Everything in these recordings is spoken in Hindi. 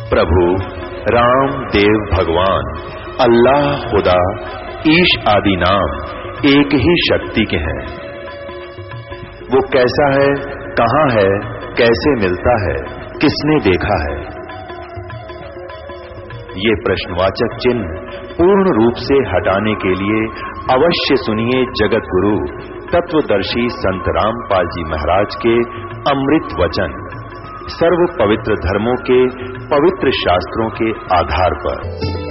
प्रभु राम देव भगवान अल्लाह खुदा ईश आदि नाम एक ही शक्ति के हैं। वो कैसा है, कहां है, कैसे मिलता है, किसने देखा है? ये प्रश्नवाचक चिन्ह पूर्ण रूप से हटाने के लिए अवश्य सुनिए जगत गुरु तत्वदर्शी संत रामपाल जी महाराज के अमृत वचन सर्व पवित्र धर्मों के पवित्र शास्त्रों के आधार पर।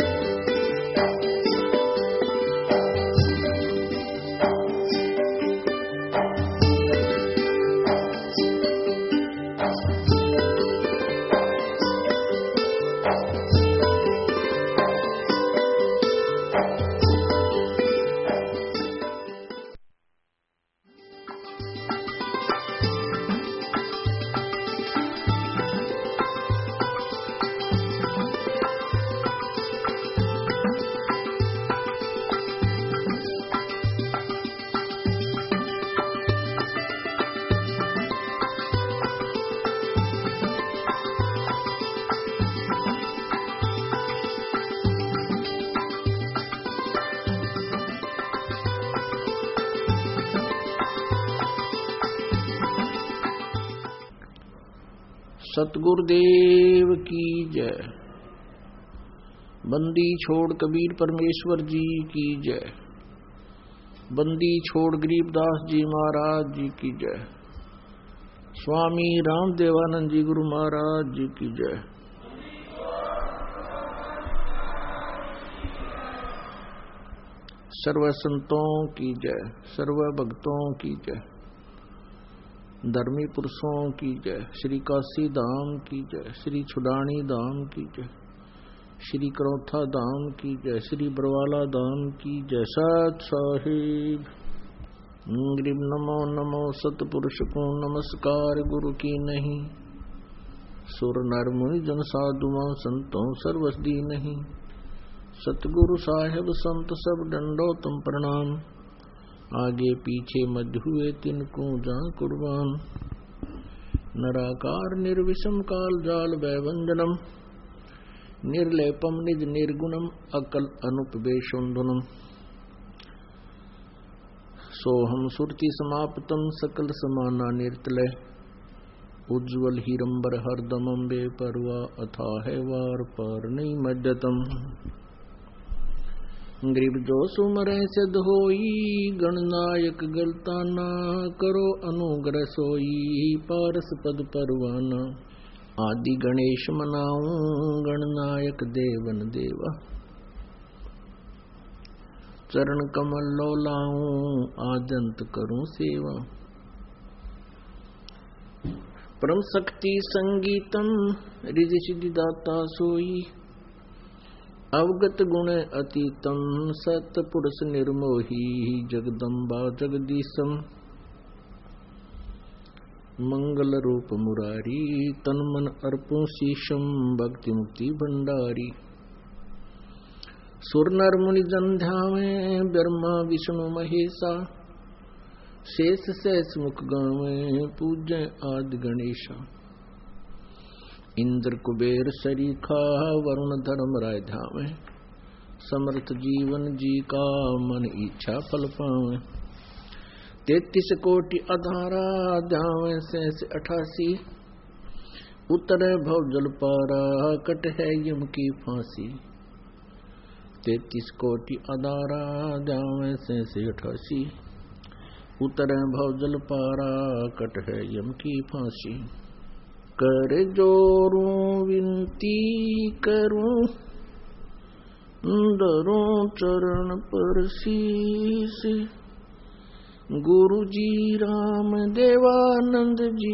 सतगुरुदेव की जय। बंदी छोड़ कबीर परमेश्वर जी की जय। बंदी छोड़ गरीबदास जी महाराज जी की जय। स्वामी रामदेवानंद जी गुरु महाराज जी की जय। सर्व संतों की जय, सर्व भक्तों की जय, धर्मी पुरुषों की जय। श्री काशी धाम की जय, श्री छुडानी धाम की जय, श्री करौथा धाम की जय, श्री बरवाला धाम की जय। सत साहिब ग्रीब नमो नमो सतपुरुष को नमस्कार गुरु की नहीं। सुर नर मुनि जन साधुओं संतों सर्वसदी नहीं। सतगुरु साहेब संत सब डंडो तुम प्रणाम। आगे पीछे मध्य हुए तिनको जा कुर्बान। नराकार निर्विषम काल जाल वैवंजनम। निर्लेपम निज निर्गुणम अकल अनुपवेशुंधुनम। सोहम सुरति समाप्तम सकल समाना निर्तलय। उज्ज्वल हीरंबर हरदमं बेपरवा अथाह वार पार नहीं मज्जतम। गरीब जो सुमर सिद्ध होई गणनायक गलताना। करो अनुग्रह सोई पारस पद परवाना। आदि गणेश मनाऊं गणनायक देवन देवा। चरण कमल लो लाऊं आदंत करूं सेवा। परम शक्ति संगीतम रिधि सिद्धि दाता सोई। अवगत गुण अतीतम सत पुरुष निर्मोही। जगदम्बा जगदीशम मंगल रूप मुरारी। तन मन अर्पो शीशम भक्ति मुक्ति भंडारी। सुर नर मुनि जन ध्यावे ब्रह्मा विष्णु महेशा। शेष शेष मुख गावे पूज्य आदि गणेशा। इंद्र कुबेर सरीखा वरुण धर्म राय धावे। समर्थ जीवन जी का मन इच्छा फल पावे। 33 कोटि अधारा ध्यावे शेष 88। उतरे भव जल पारा कट है यम की फांसी। 33 कोटि अधारा ध्यावे शेष 88। उतरे भव जल पारा कट है यम की फांसी। कर जोरूं विनती करूं धरूं चरण पर शीस। गुरु जी राम देवानंद जी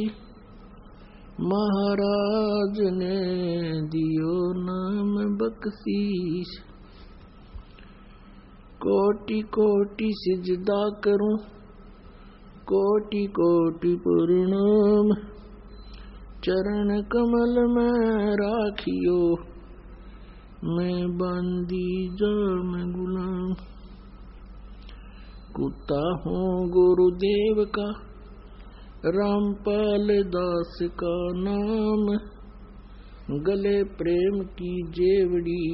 महाराज ने दियो नाम बख्शीश। कोटि कोटि सिजदा करूं कोटि कोटि प्रणाम। चरण कमल में राखियो मैं बंदी जाम गुलाम। कुत्ता हूँ गुरुदेव का रामपाल दास का नाम। गले प्रेम की जेवड़ी,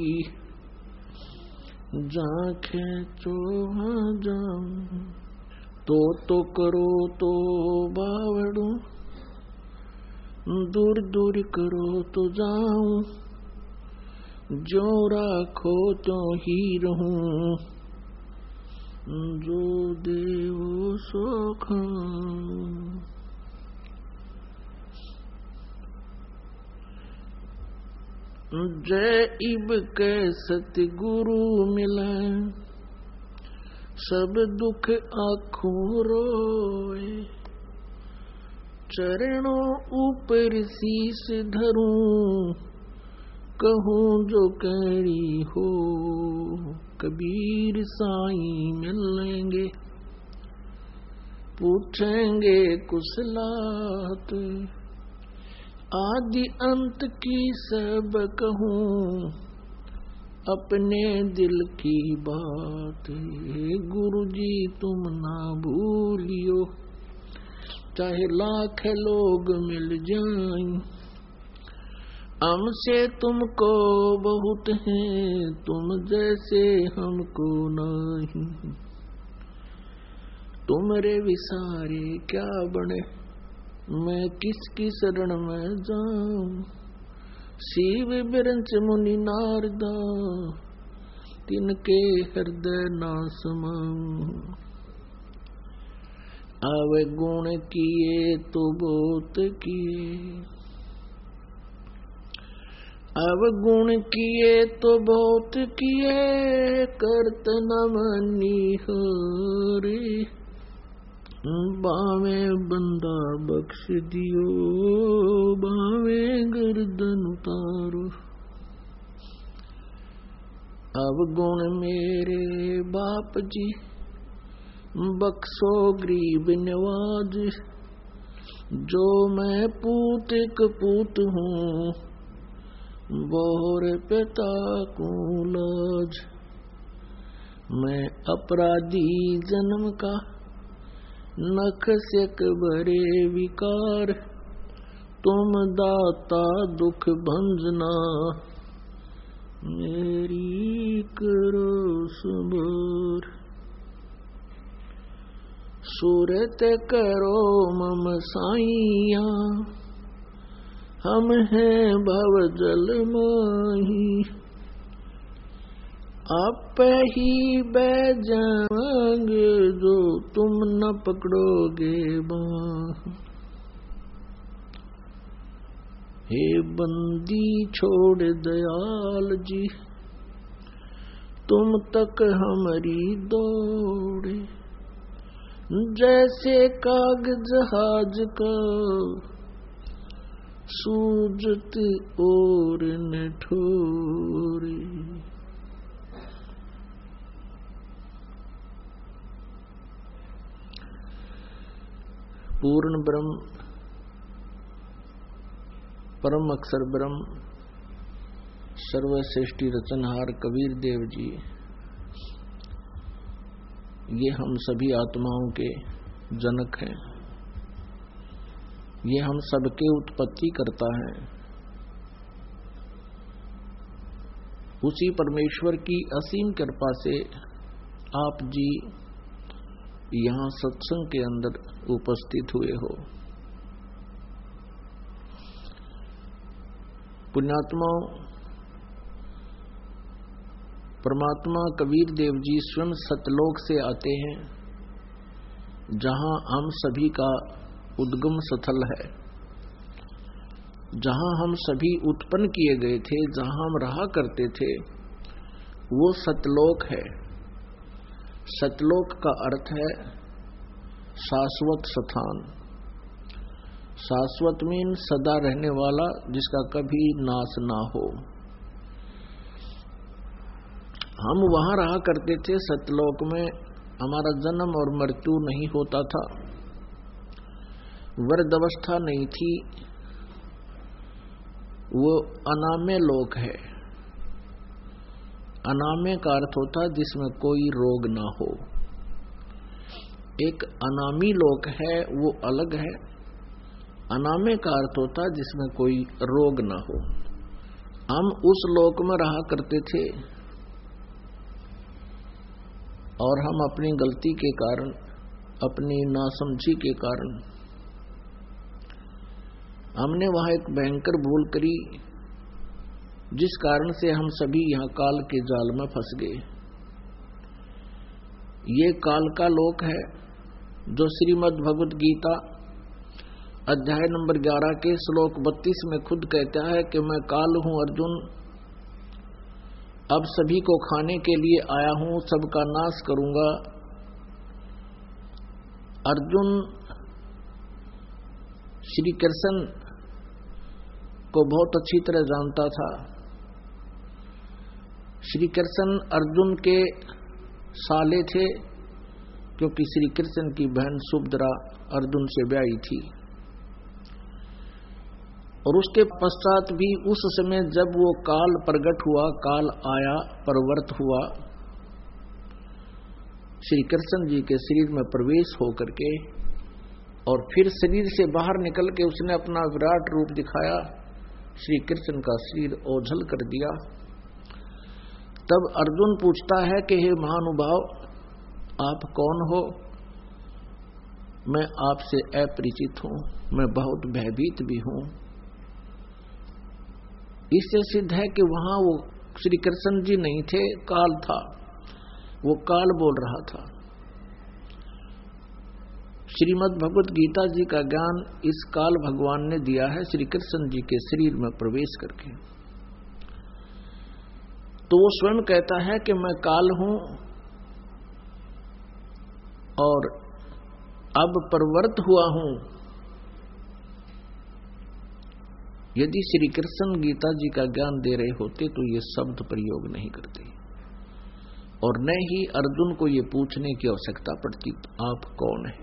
जहाँ खेचो हाँ जाऊं। तो करो तो बावड़ू, दूर दूर करो तो जाऊं। जो राखो तो ही रहूं, जो देवो सो खाऊं। जय इब के सतगुरु मिले, सब दुख आँखों रोए। चरणों ऊपर शीस धरूं, कहूँ जो कहरी हो। कबीर साईं मिलेंगे, पूछेंगे कुशलात। आदि अंत की सब कहूँ, अपने दिल की बात। गुरु जी तुम ना भूलियो, चाहे लाख लोग मिल जाएं। हमसे तुमको बहुत है, तुम जैसे हमको नहीं। तुमरे विसारे क्या बने, मैं किसकी शरण में जाऊं। शिव बिरंच मुनि नारदा, तिनके हृदय ना समाऊं। आवे गुण किए तो बहुत किए, अवगुण किए तो बहुत किए। करत न मनी हरे, बावे बंदा बख्श दियो। बावे गर्दन उतारो, अवगुण मेरे बाप जी, बख्शो गरीब नवाज। जो मैं पूत कपूत हूँ, बोर पिता को लाज। मैं अपराधी जन्म का, नख से भरे विकार। तुम दाता दुख भंजना, मेरी करो संभार। सूरत करो मम साइया, हम हैं भव जल माही। आप ही बैजाएंगे, जो तुम न पकड़ोगे बाह। हे बंदी छोड़ दयाल जी, तुम तक हमारी दौड़े। जैसे कागज जहाज का, सूजत और निठोरी। पूर्ण ब्रह्म, परम अक्षर ब्रह्म, सर्वश्रेष्ठी रचनहार कबीर देव जी, ये हम सभी आत्माओं के जनक हैं। ये हम सबके उत्पत्ति करता है। उसी परमेश्वर की असीम कृपा से आप जी यहाँ सत्संग के अंदर उपस्थित हुए हो। पुण्यात्माओं, परमात्मा कबीर देव जी स्वयं सतलोक से आते हैं, जहां हम सभी का उद्गम स्थल है, जहां हम सभी उत्पन्न किए गए थे, जहां हम रहा करते थे, वो सतलोक है। सतलोक का अर्थ है शाश्वत स्थान। शाश्वत मीन सदा रहने वाला, जिसका कभी नाश ना हो। हम वहां रहा करते थे सतलोक में, हमारा जन्म और मृत्यु नहीं होता था, वृद्ध अवस्था नहीं थी। वो अनाम्य लोक है। अनाम्य का अर्थ होता है जिसमें कोई रोग ना हो। एक अनामी लोक है, वो अलग है। अनाम्य का अर्थ होता है जिसमें कोई रोग ना हो। हम उस लोक में रहा करते थे और हम अपनी गलती के कारण, अपनी नासमझी के कारण हमने वहां एक भयंकर भूल करी, जिस कारण से हम सभी यहां काल के जाल में फंस गए। ये काल का लोक है जो श्रीमद् भगवत गीता अध्याय नंबर 11 के श्लोक 32 में खुद कहता है कि मैं काल हूं अर्जुन, अब सभी को खाने के लिए आया हूं, सबका नाश करूंगा। अर्जुन श्री कृष्ण को बहुत अच्छी तरह जानता था। श्री कृष्ण अर्जुन के साले थे, क्योंकि श्री कृष्ण की बहन सुभद्रा अर्जुन से ब्याही थी। और उसके पश्चात भी उस समय जब वो काल प्रकट हुआ, काल आया, प्रवृत्त हुआ, श्री कृष्ण जी के शरीर में प्रवेश होकर के और फिर शरीर से बाहर निकल के उसने अपना विराट रूप दिखाया, श्री कृष्ण का शरीर ओझल कर दिया। तब अर्जुन पूछता है कि हे महानुभाव, आप कौन हो? मैं आपसे अपरिचित हूं, मैं बहुत भयभीत भी हूं। इससे सिद्ध है कि वहां वो श्री कृष्ण जी नहीं थे, काल था। वो काल बोल रहा था। श्रीमद् भगवत गीता जी का ज्ञान इस काल भगवान ने दिया है श्री कृष्ण जी के शरीर में प्रवेश करके। तो वो स्वयं कहता है कि मैं काल हूं और अब प्रवृत्त हुआ हूं। यदि श्री कृष्ण गीता जी का ज्ञान दे रहे होते तो ये शब्द प्रयोग नहीं करते और न ही अर्जुन को ये पूछने की आवश्यकता पड़ती आप कौन है।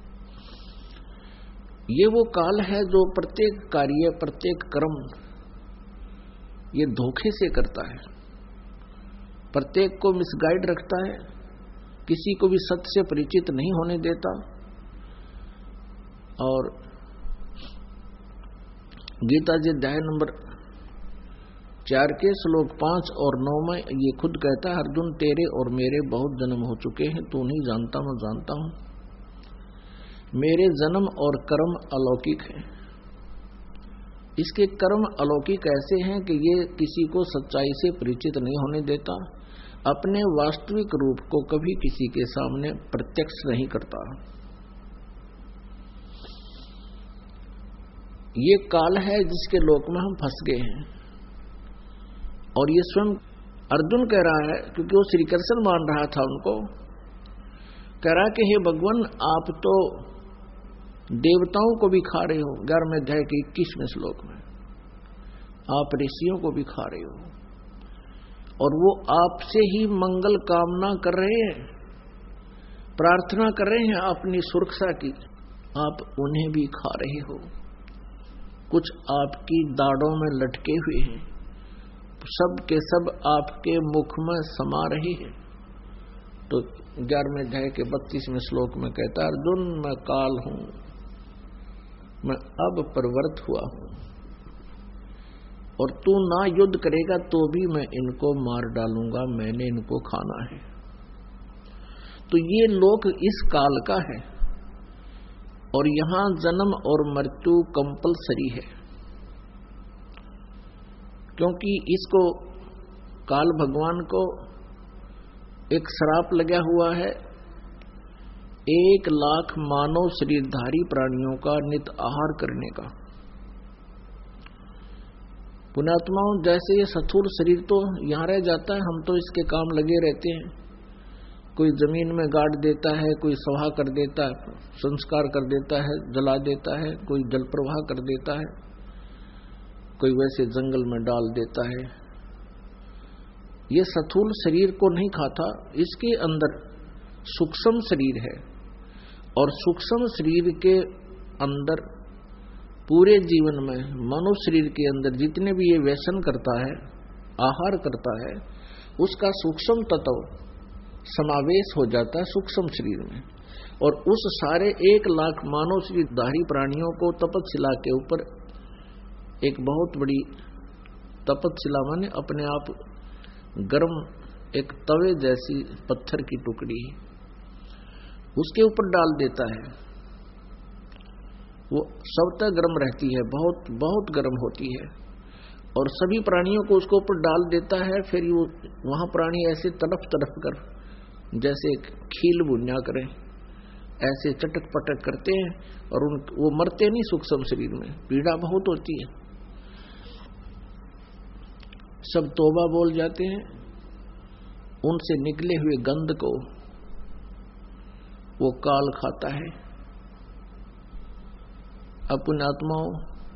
ये वो काल है जो प्रत्येक कार्य, प्रत्येक कर्म ये धोखे से करता है, प्रत्येक को मिसगाइड रखता है, किसी को भी सत्य से परिचित नहीं होने देता। और गीता जी अध्याय नंबर 4 के श्लोक 5 और 9 में ये खुद कहता है, अर्जुन तेरे और मेरे बहुत जन्म हो चुके हैं, तू नहीं जानता, मैं जानता हूं। मेरे जन्म और कर्म अलौकिक हैं। इसके कर्म अलौकिक ऐसे हैं कि ये किसी को सच्चाई से परिचित नहीं होने देता, अपने वास्तविक रूप को कभी किसी के सामने प्रत्यक्ष नहीं करता। ये काल है जिसके लोक में हम फंस गए हैं। और ये स्वयं अर्जुन कह रहा है, क्योंकि वो श्री कृष्ण मान रहा था उनको, कह रहा कि हे भगवान, आप तो देवताओं को भी खा रहे हो। 11वें अध्याय के 21वें श्लोक में आप ऋषियों को भी खा रहे हो और वो आपसे ही मंगल कामना कर रहे हैं, प्रार्थना कर रहे हैं अपनी सुरक्षा की, आप उन्हें भी खा रहे हो। कुछ आपकी दाढ़ों में लटके हुए हैं, सब के सब आपके मुख में समा रहे हैं। तो 11वें अध्याय के 32वें श्लोक में कहता है, अर्जुन मैं काल हूं, मैं अब प्रवृत्त हुआ हूं और तू ना युद्ध करेगा तो भी मैं इनको मार डालूंगा, मैंने इनको खाना है। तो ये लोक इस काल का है और यहां जन्म और मृत्यु कंपलसरी है, क्योंकि इसको काल भगवान को एक श्राप लगा हुआ है 1,00,000 मानव शरीरधारी प्राणियों का नित आहार करने का। पुण्यात्माओं, जैसे ये स्थूल शरीर तो यहां रह जाता है, हम तो इसके काम लगे रहते हैं। कोई जमीन में गाड़ देता है, कोई सवा कर देता है, संस्कार कर देता है, जला देता है, कोई जल प्रवाह कर देता है, कोई वैसे जंगल में डाल देता है। ये स्थूल शरीर को नहीं खाता, इसके अंदर सूक्ष्म शरीर है और सूक्ष्म शरीर के अंदर पूरे जीवन में मनुष्य शरीर के अंदर जितने भी ये व्यसन करता है, आहार करता है, उसका सूक्ष्म तत्व समावेश हो जाता है सूक्ष्म शरीर में। और उस सारे 1,00,000 मानव शरीरधारी प्राणियों को तपस्या के ऊपर एक बहुत बड़ी तपतशिला माने अपने आप गर्म एक तवे जैसी पत्थर की टुकड़ी उसके ऊपर डाल देता है, वो स्वतः गर्म रहती है, बहुत बहुत गर्म होती है और सभी प्राणियों को उसके ऊपर डाल देता है। फिर वो वहां प्राणी ऐसे तड़प तड़प कर जैसे खील बुनिया करें ऐसे चटक पटक करते हैं और वो मरते नहीं सूक्ष्म शरीर में, पीड़ा बहुत होती है। सब तौबा बोल जाते हैं, उनसे निकले हुए गंध को वो काल खाता है। अपने आत्माओं,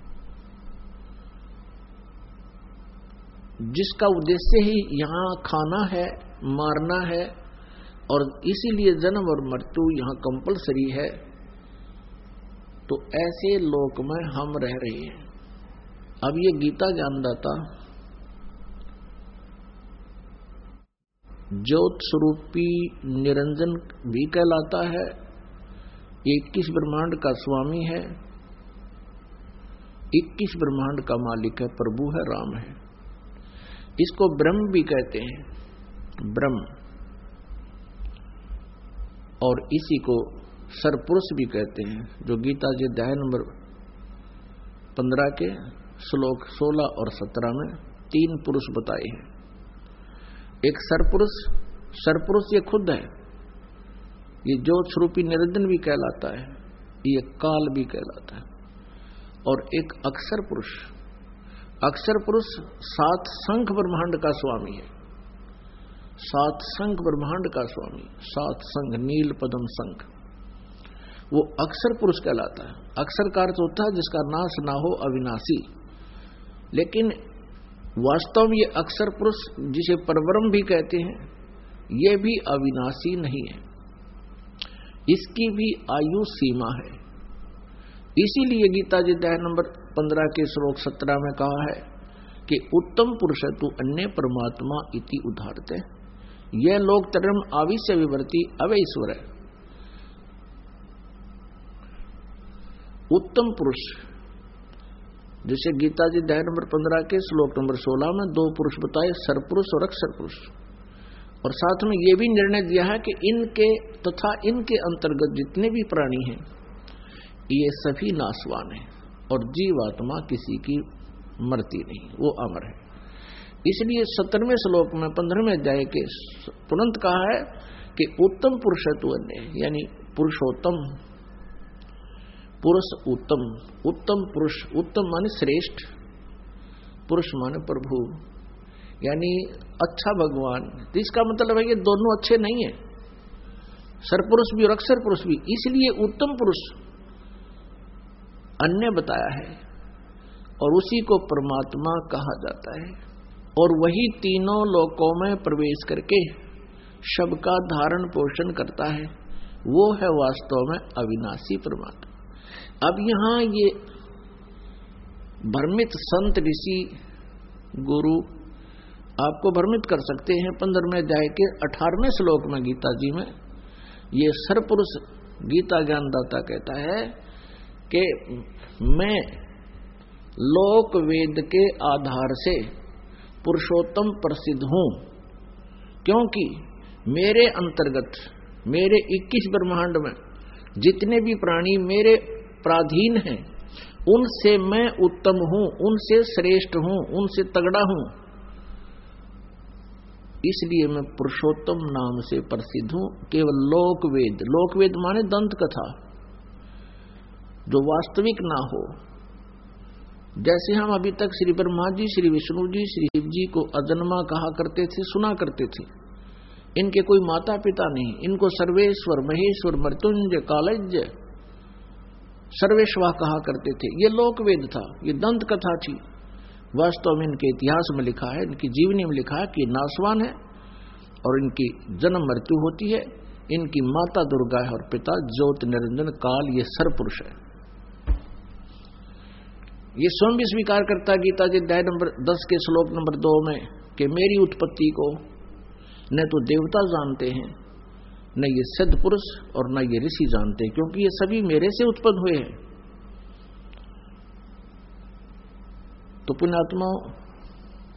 जिसका उद्देश्य ही यहां खाना है, मारना है और इसीलिए जन्म और मृत्यु यहां कंपलसरी है, तो ऐसे लोक में हम रह रहे हैं। अब ये गीता ज्ञानदाता ज्योत स्वरूपी निरंजन भी कहलाता है, 21 ब्रह्मांड का स्वामी है, 21 ब्रह्मांड का मालिक है, प्रभु है, राम है। इसको ब्रह्म भी कहते हैं, ब्रह्म, और इसी को सरपुरुष भी कहते हैं, जो गीता जी अध्याय नंबर 15 के श्लोक 16 और 17 में 3 पुरुष बताए हैं। एक सरपुरुष, सरपुरुष ये खुद है, ये ज्योत स्वरूपी निरंजन भी कहलाता है, ये काल भी कहलाता है। और एक अक्षर पुरुष, अक्षर पुरुष 7 शंख ब्रह्मांड का स्वामी है, 7 शंख ब्रह्मांड का स्वामी, 7 शंख, नील पद्म शंख, वो अक्षर पुरुष कहलाता है। अक्षर का अर्थ होता है जिसका नाश ना हो, अविनाशी। लेकिन वास्तव में ये अक्षर पुरुष, जिसे परब्रह्म भी कहते हैं, ये भी अविनाशी नहीं है, इसकी भी आयु सीमा है। इसीलिए गीता जी अध्याय नंबर 15 के श्लोक 17 में कहा है कि उत्तम पुरुष तु अन्य परमात्मा इति उदाहरते, यह लोक तरम आविश्य विवर्ती अवैश्वर है। उत्तम पुरुष, जैसे गीता जी अध्याय नंबर 15 के श्लोक नंबर 16 में 2 पुरुष बताए, सरपुरुष और अक्षर पुरुष, और साथ में यह भी निर्णय दिया है कि इनके तथा इनके अंतर्गत जितने भी प्राणी हैं ये सभी नाशवान हैं और जीवात्मा किसी की मरती नहीं, वो अमर है। इसलिए 17वें श्लोक में 15वें अध्याय के तुरंत कहा है कि उत्तम पुरुषत्व अन्य, यानी पुरुषोत्तम, पुरुष उत्तम, उत्तम पुरुष, उत्तम माने श्रेष्ठ, पुरुष माने प्रभु, यानी अच्छा भगवान। तो इसका मतलब है कि दोनों अच्छे नहीं है, सरपुरुष भी और अक्षर पुरुष भी। इसलिए उत्तम पुरुष अन्य बताया है और उसी को परमात्मा कहा जाता है, और वही तीनों लोकों में प्रवेश करके सबका धारण पोषण करता है, वो है वास्तव में अविनाशी परमात्मा। अब यहां ये भ्रमित संत ऋषि गुरु आपको भ्रमित कर सकते हैं। 15वें अध्याय के 18वें श्लोक में गीता जी में ये सरपुरुष गीता ज्ञानदाता कहता है कि मैं लोक वेद के आधार से पुरुषोत्तम प्रसिद्ध हूं, क्योंकि मेरे अंतर्गत, मेरे 21 ब्रह्मांड में जितने भी प्राणी मेरे प्राधीन हैं, उनसे मैं उत्तम हूं, उनसे श्रेष्ठ हूं, उनसे तगड़ा हूं। इसलिए मैं पुरुषोत्तम नाम से प्रसिद्ध हूं। केवल लोकवेद, लोकवेद माने दंत कथा, जो वास्तविक ना हो। जैसे हम अभी तक श्री ब्रह्मा जी, श्री विष्णु जी, श्री शिव जी को अजन्मा कहा करते थे, सुना करते थे, इनके कोई माता पिता नहीं, इनको सर्वेश्वर, महेश्वर, मृत्युंजय, कालज्य, सर्वेश्वर कहा करते थे। ये लोकवेद था, ये दंत कथा थी। वास्तव में इनके इतिहास में लिखा है, इनकी जीवनी में लिखा है कि नाशवान है और इनकी जन्म मृत्यु होती है। इनकी माता दुर्गा है और पिता ज्योत निरंजन काल, ये सरपुरुष है। ये स्वयं भी स्वीकार करता गीता जी अध्याय नंबर 10 के श्लोक नंबर 2 में कि मेरी उत्पत्ति को न तो देवता जानते हैं, न ये सिद्ध पुरुष और न ये ऋषि जानते हैं, क्योंकि ये सभी मेरे से उत्पन्न हुए हैं। तो पुण्यात्माओं,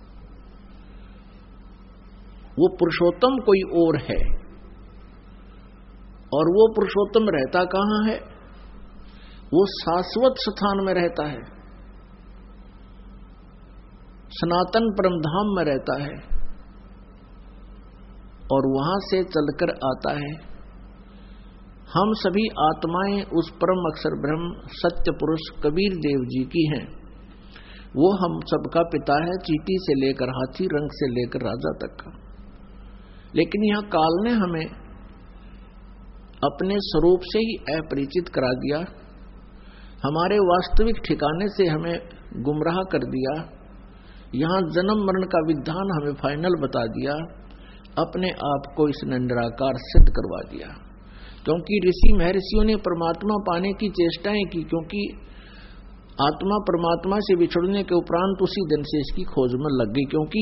वो पुरुषोत्तम कोई और है, और वो पुरुषोत्तम रहता कहां है? वो शाश्वत स्थान में रहता है, सनातन परमधाम में रहता है, और वहां से चलकर आता है। हम सभी आत्माएं उस परम अक्षर ब्रह्म सत्य पुरुष कबीर देव जी की हैं। वो हम सबका पिता है, चींटी से लेकर हाथी, रंग से लेकर राजा तक का। लेकिन यहां काल ने हमें अपने स्वरूप से ही अपरिचित करा दिया, हमारे वास्तविक ठिकाने से हमें गुमराह कर दिया। यहां जन्म मरण का विधान हमें फाइनल बता दिया, अपने आप को इसने निराकार सिद्ध करवा दिया। क्योंकि ऋषि महर्षियों ने परमात्मा पाने की चेष्टाएं की, क्योंकि आत्मा परमात्मा से बिछड़ने के उपरांत उसी दिन से इसकी खोज में लग गई, क्योंकि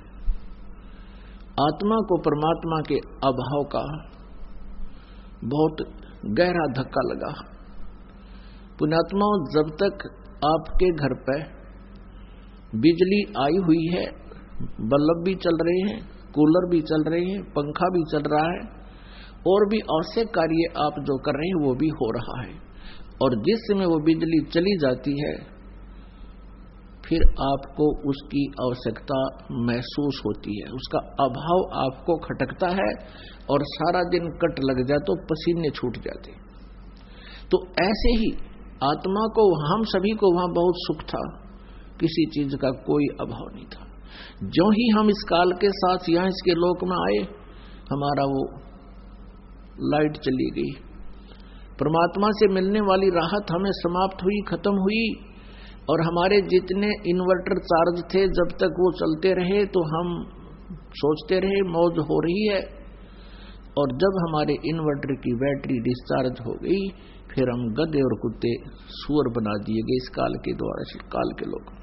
आत्मा को परमात्मा के अभाव का बहुत गहरा धक्का लगा। पुण्यात्माओं, जब तक आपके घर पर बिजली आई हुई है, बल्ब भी चल रहे हैं, कूलर भी चल रहे हैं, पंखा भी चल रहा है, और भी आवश्यक कार्य आप जो कर रहे हैं वो भी हो रहा है, और जिस समय वो बिजली चली जाती है फिर आपको उसकी आवश्यकता महसूस होती है, उसका अभाव आपको खटकता है, और सारा दिन कट लग जाए तो पसीने छूट जाते। तो ऐसे ही आत्मा को, हम सभी को वहां बहुत सुख था, किसी चीज का कोई अभाव नहीं था। जो ही हम इस काल के साथ यहां इसके लोक में आए, हमारा वो लाइट चली गई, परमात्मा से मिलने वाली राहत हमें समाप्त हुई, खत्म हुई, और हमारे जितने इन्वर्टर चार्ज थे जब तक वो चलते रहे तो हम सोचते रहे मौज हो रही है, और जब हमारे इन्वर्टर की बैटरी डिस्चार्ज हो गई फिर हम गधे और कुत्ते सुअर बना दिए गए इस काल के द्वारा, इस काल के लोग।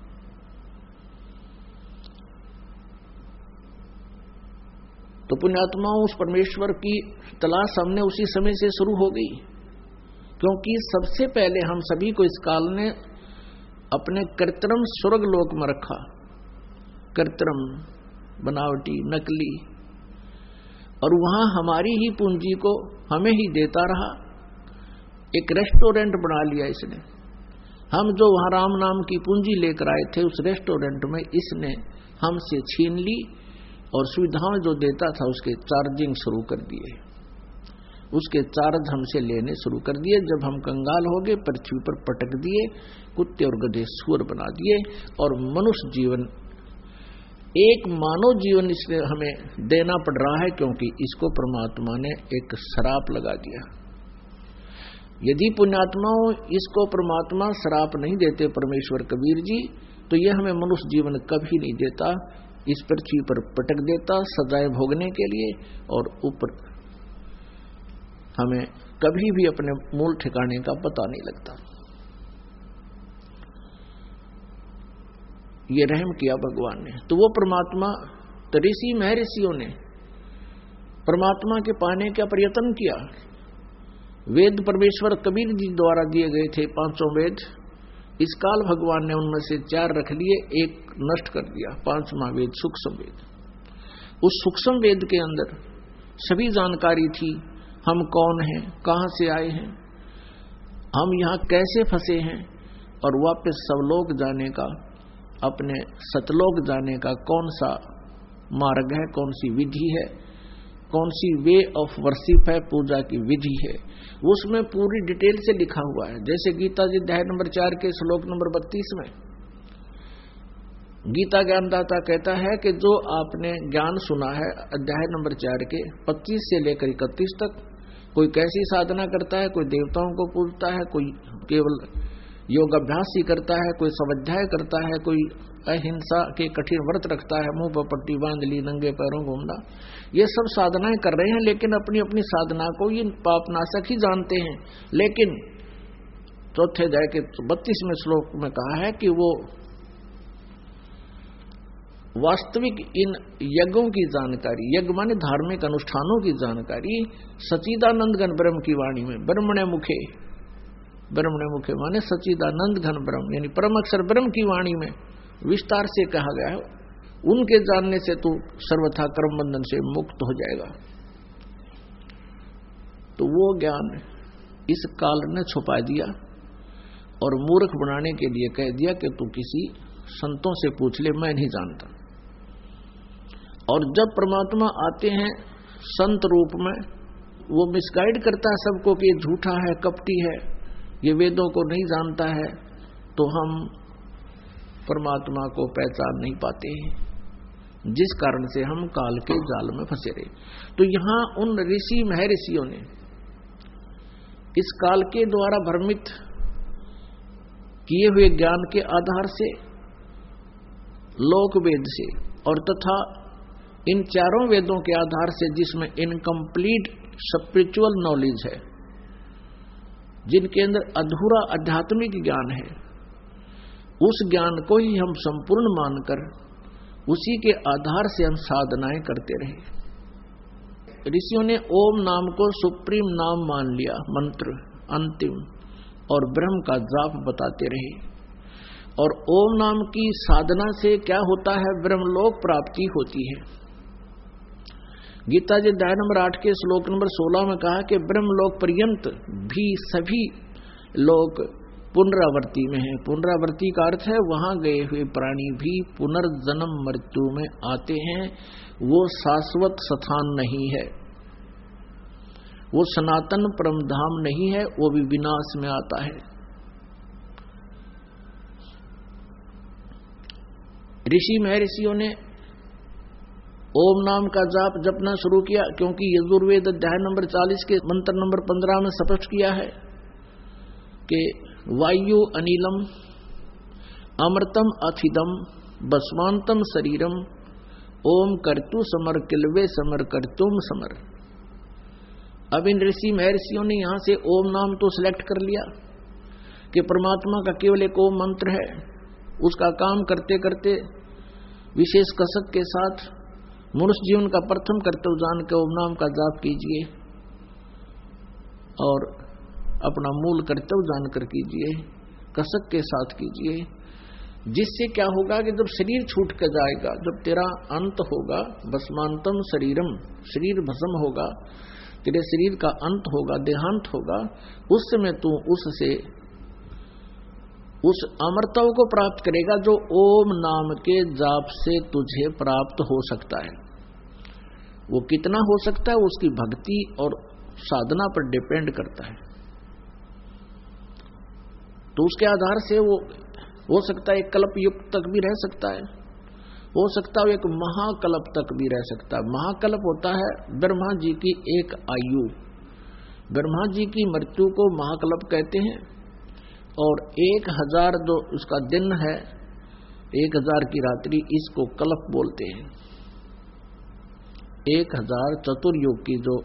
तो पुण्यात्माओं, उस परमेश्वर की तलाश हमने उसी समय से शुरू हो गई, क्योंकि सबसे पहले हम सभी को इस काल ने अपने कृत्रिम स्वर्ग लोक में रखा, कृत्रिम, बनावटी, नकली, और वहां हमारी ही पूंजी को हमें ही देता रहा। एक रेस्टोरेंट बना लिया इसने, हम जो वहां राम नाम की पूंजी लेकर आए थे उस रेस्टोरेंट में इसने हमसे छीन ली, और सुविधाएं जो देता था उसके चार्जिंग शुरू कर दिए, उसके चार्ज हमसे लेने शुरू कर दिए। जब हम कंगाल हो गए पृथ्वी पर पटक दिए, कुत्ते और गधे सुअर बना दिए, और मनुष्य जीवन, एक मानव जीवन इसने हमें देना पड़ रहा है, क्योंकि इसको परमात्मा ने एक श्राप लगा दिया। यदि पुण्यात्माओं इसको परमात्मा श्राप नहीं देते परमेश्वर कबीर जी, तो यह हमें मनुष्य जीवन कभी नहीं देता, इस पृथ्वी पर पटक देता सजाएं भोगने के लिए, और ऊपर हमें कभी भी अपने मूल ठिकाने का पता नहीं लगता। ये रहम किया भगवान ने। तो वो परमात्मा, ऋषि महर्षियों ने परमात्मा के पाने का प्रयत्न किया। वेद परमेश्वर कबीर जी द्वारा दिए गए थे 500 वेद, इस काल भगवान ने उनमें से 4 रख लिए, एक नष्ट कर दिया, 5वां वेद सूक्ष्म वेद। उस सूक्ष्म वेद के अंदर सभी जानकारी थी, हम कौन हैं, कहां से आए हैं, हम यहां कैसे फंसे हैं, और वापस सवलोक जाने का, अपने सतलोक जाने का कौन सा मार्ग है, कौन सी विधि है, कौन सी वे ऑफ वर्शिप है, पूजा की विधि है, उसमें पूरी डिटेल से लिखा हुआ है। जैसे गीता जी अध्याय नंबर 4 के श्लोक नंबर 32 में गीता ज्ञानदाता कहता है कि जो आपने ज्ञान सुना है अध्याय नंबर 4 के 25 से लेकर 31 तक, कोई कैसी साधना करता है, कोई देवताओं को पूजता है, कोई केवल योग अभ्यास ही करता है, कोई स्वाध्याय करता है, कोई अहिंसा के कठिन व्रत रखता है, मुंह पर पट्टी बांध ली, नंगे पैरों घूमना, ये सब साधनाएं कर रहे हैं, लेकिन अपनी अपनी साधना को ये पापनाशक ही जानते हैं। लेकिन चौथे अध्याय के 32वें श्लोक में कहा है कि वो वास्तविक इन यज्ञों की जानकारी, यज्ञ माने धार्मिक अनुष्ठानों की जानकारी सच्चिदानंद घन ब्रह्म की वाणी में, ब्रह्मणे मुखे, ब्रह्मणे मुखे माने सच्चिदानंद घन ब्रह्म यानी परम अक्षर ब्रह्म की वाणी में विस्तार से कहा गया है। उनके जानने से तू सर्वथा कर्म बंधन से मुक्त हो जाएगा। तो वो ज्ञान इस काल ने छुपा दिया और मूर्ख बनाने के लिए कह दिया कि तू किसी संतों से पूछ ले, मैं नहीं जानता। और जब परमात्मा आते हैं संत रूप में, वो मिसगाइड करता है सबको कि ये झूठा है, कपटी है, ये वेदों को नहीं जानता है, तो हम परमात्मा को पहचान नहीं पाते हैं, जिस कारण से हम काल के जाल में फंसे रहे। तो यहां उन ऋषि महर्षियों ने इस काल के द्वारा भ्रमित किए हुए ज्ञान के आधार से, लोक वेद से और तथा इन चारों वेदों के आधार से, जिसमें इनकम्प्लीट स्पिरिचुअल नॉलेज है, जिनके अंदर अधूरा आध्यात्मिक ज्ञान है, उस ज्ञान को ही हम संपूर्ण मानकर उसी के आधार से हम साधनाएं करते रहे। ऋषियों ने ओम नाम को सुप्रीम नाम मान लिया, मंत्र अंतिम, और ब्रह्म का जाप बताते रहे। और ओम नाम की साधना से क्या होता है? ब्रह्मलोक प्राप्ति होती है। गीता जी अध्याय नंबर 8 के श्लोक नंबर 16 में कहा कि ब्रह्मलोक पर्यंत भी सभी लोग पुनरावर्ती में है। पुनरावर्ती का अर्थ है वहां गए हुए प्राणी भी पुनर्जन्म मृत्यु में आते हैं। वो शाश्वत स्थान नहीं है, वो सनातन परम धाम नहीं है, वो भी विनाश में आता है। ऋषि महर्षियों ने ओम नाम का जाप जपना शुरू किया, क्योंकि यजुर्वेद अध्याय नंबर 40 के मंत्र नंबर 15 में स्पष्ट किया है कि वायु अनिलम अमृतम अथिदम बस्वांतम शरीरम ओम कर्तु समर किलवे समर कर्तुम समर। अब इन ऋषि महर्षियों ने यहां से ओम नाम तो सिलेक्ट कर लिया कि परमात्मा का केवल एक ओम मंत्र है, उसका काम करते करते विशेष कसक के साथ मनुष्य जीवन का प्रथम कर्तव्य जान के ओम नाम का जाप कीजिए और अपना मूल कर्तव्य जानकर कीजिए, कसक के साथ कीजिए। जिससे क्या होगा कि जब शरीर छूट कर जाएगा, जब तेरा अंत होगा, भस्मांतम शरीरम, शरीर भस्म होगा, तेरे शरीर का अंत होगा, देहांत होगा, उस समय तू उससे उस अमरत्व को प्राप्त करेगा जो ओम नाम के जाप से तुझे प्राप्त हो सकता है। वो कितना हो सकता है उसकी भक्ति और साधना पर डिपेंड करता है। तो उसके आधार से वो हो सकता है एक कल्प युग तक भी रह सकता है, हो सकता है एक महाकल्प तक भी रह सकता है। महाकल्प होता है ब्रह्मा जी की एक आयु, ब्रह्मा जी की मृत्यु को महाकल्प कहते हैं। और 1000 जो उसका दिन है, 1000 की रात्रि, इसको कल्प बोलते हैं। 1000 चतुर्युग की जो,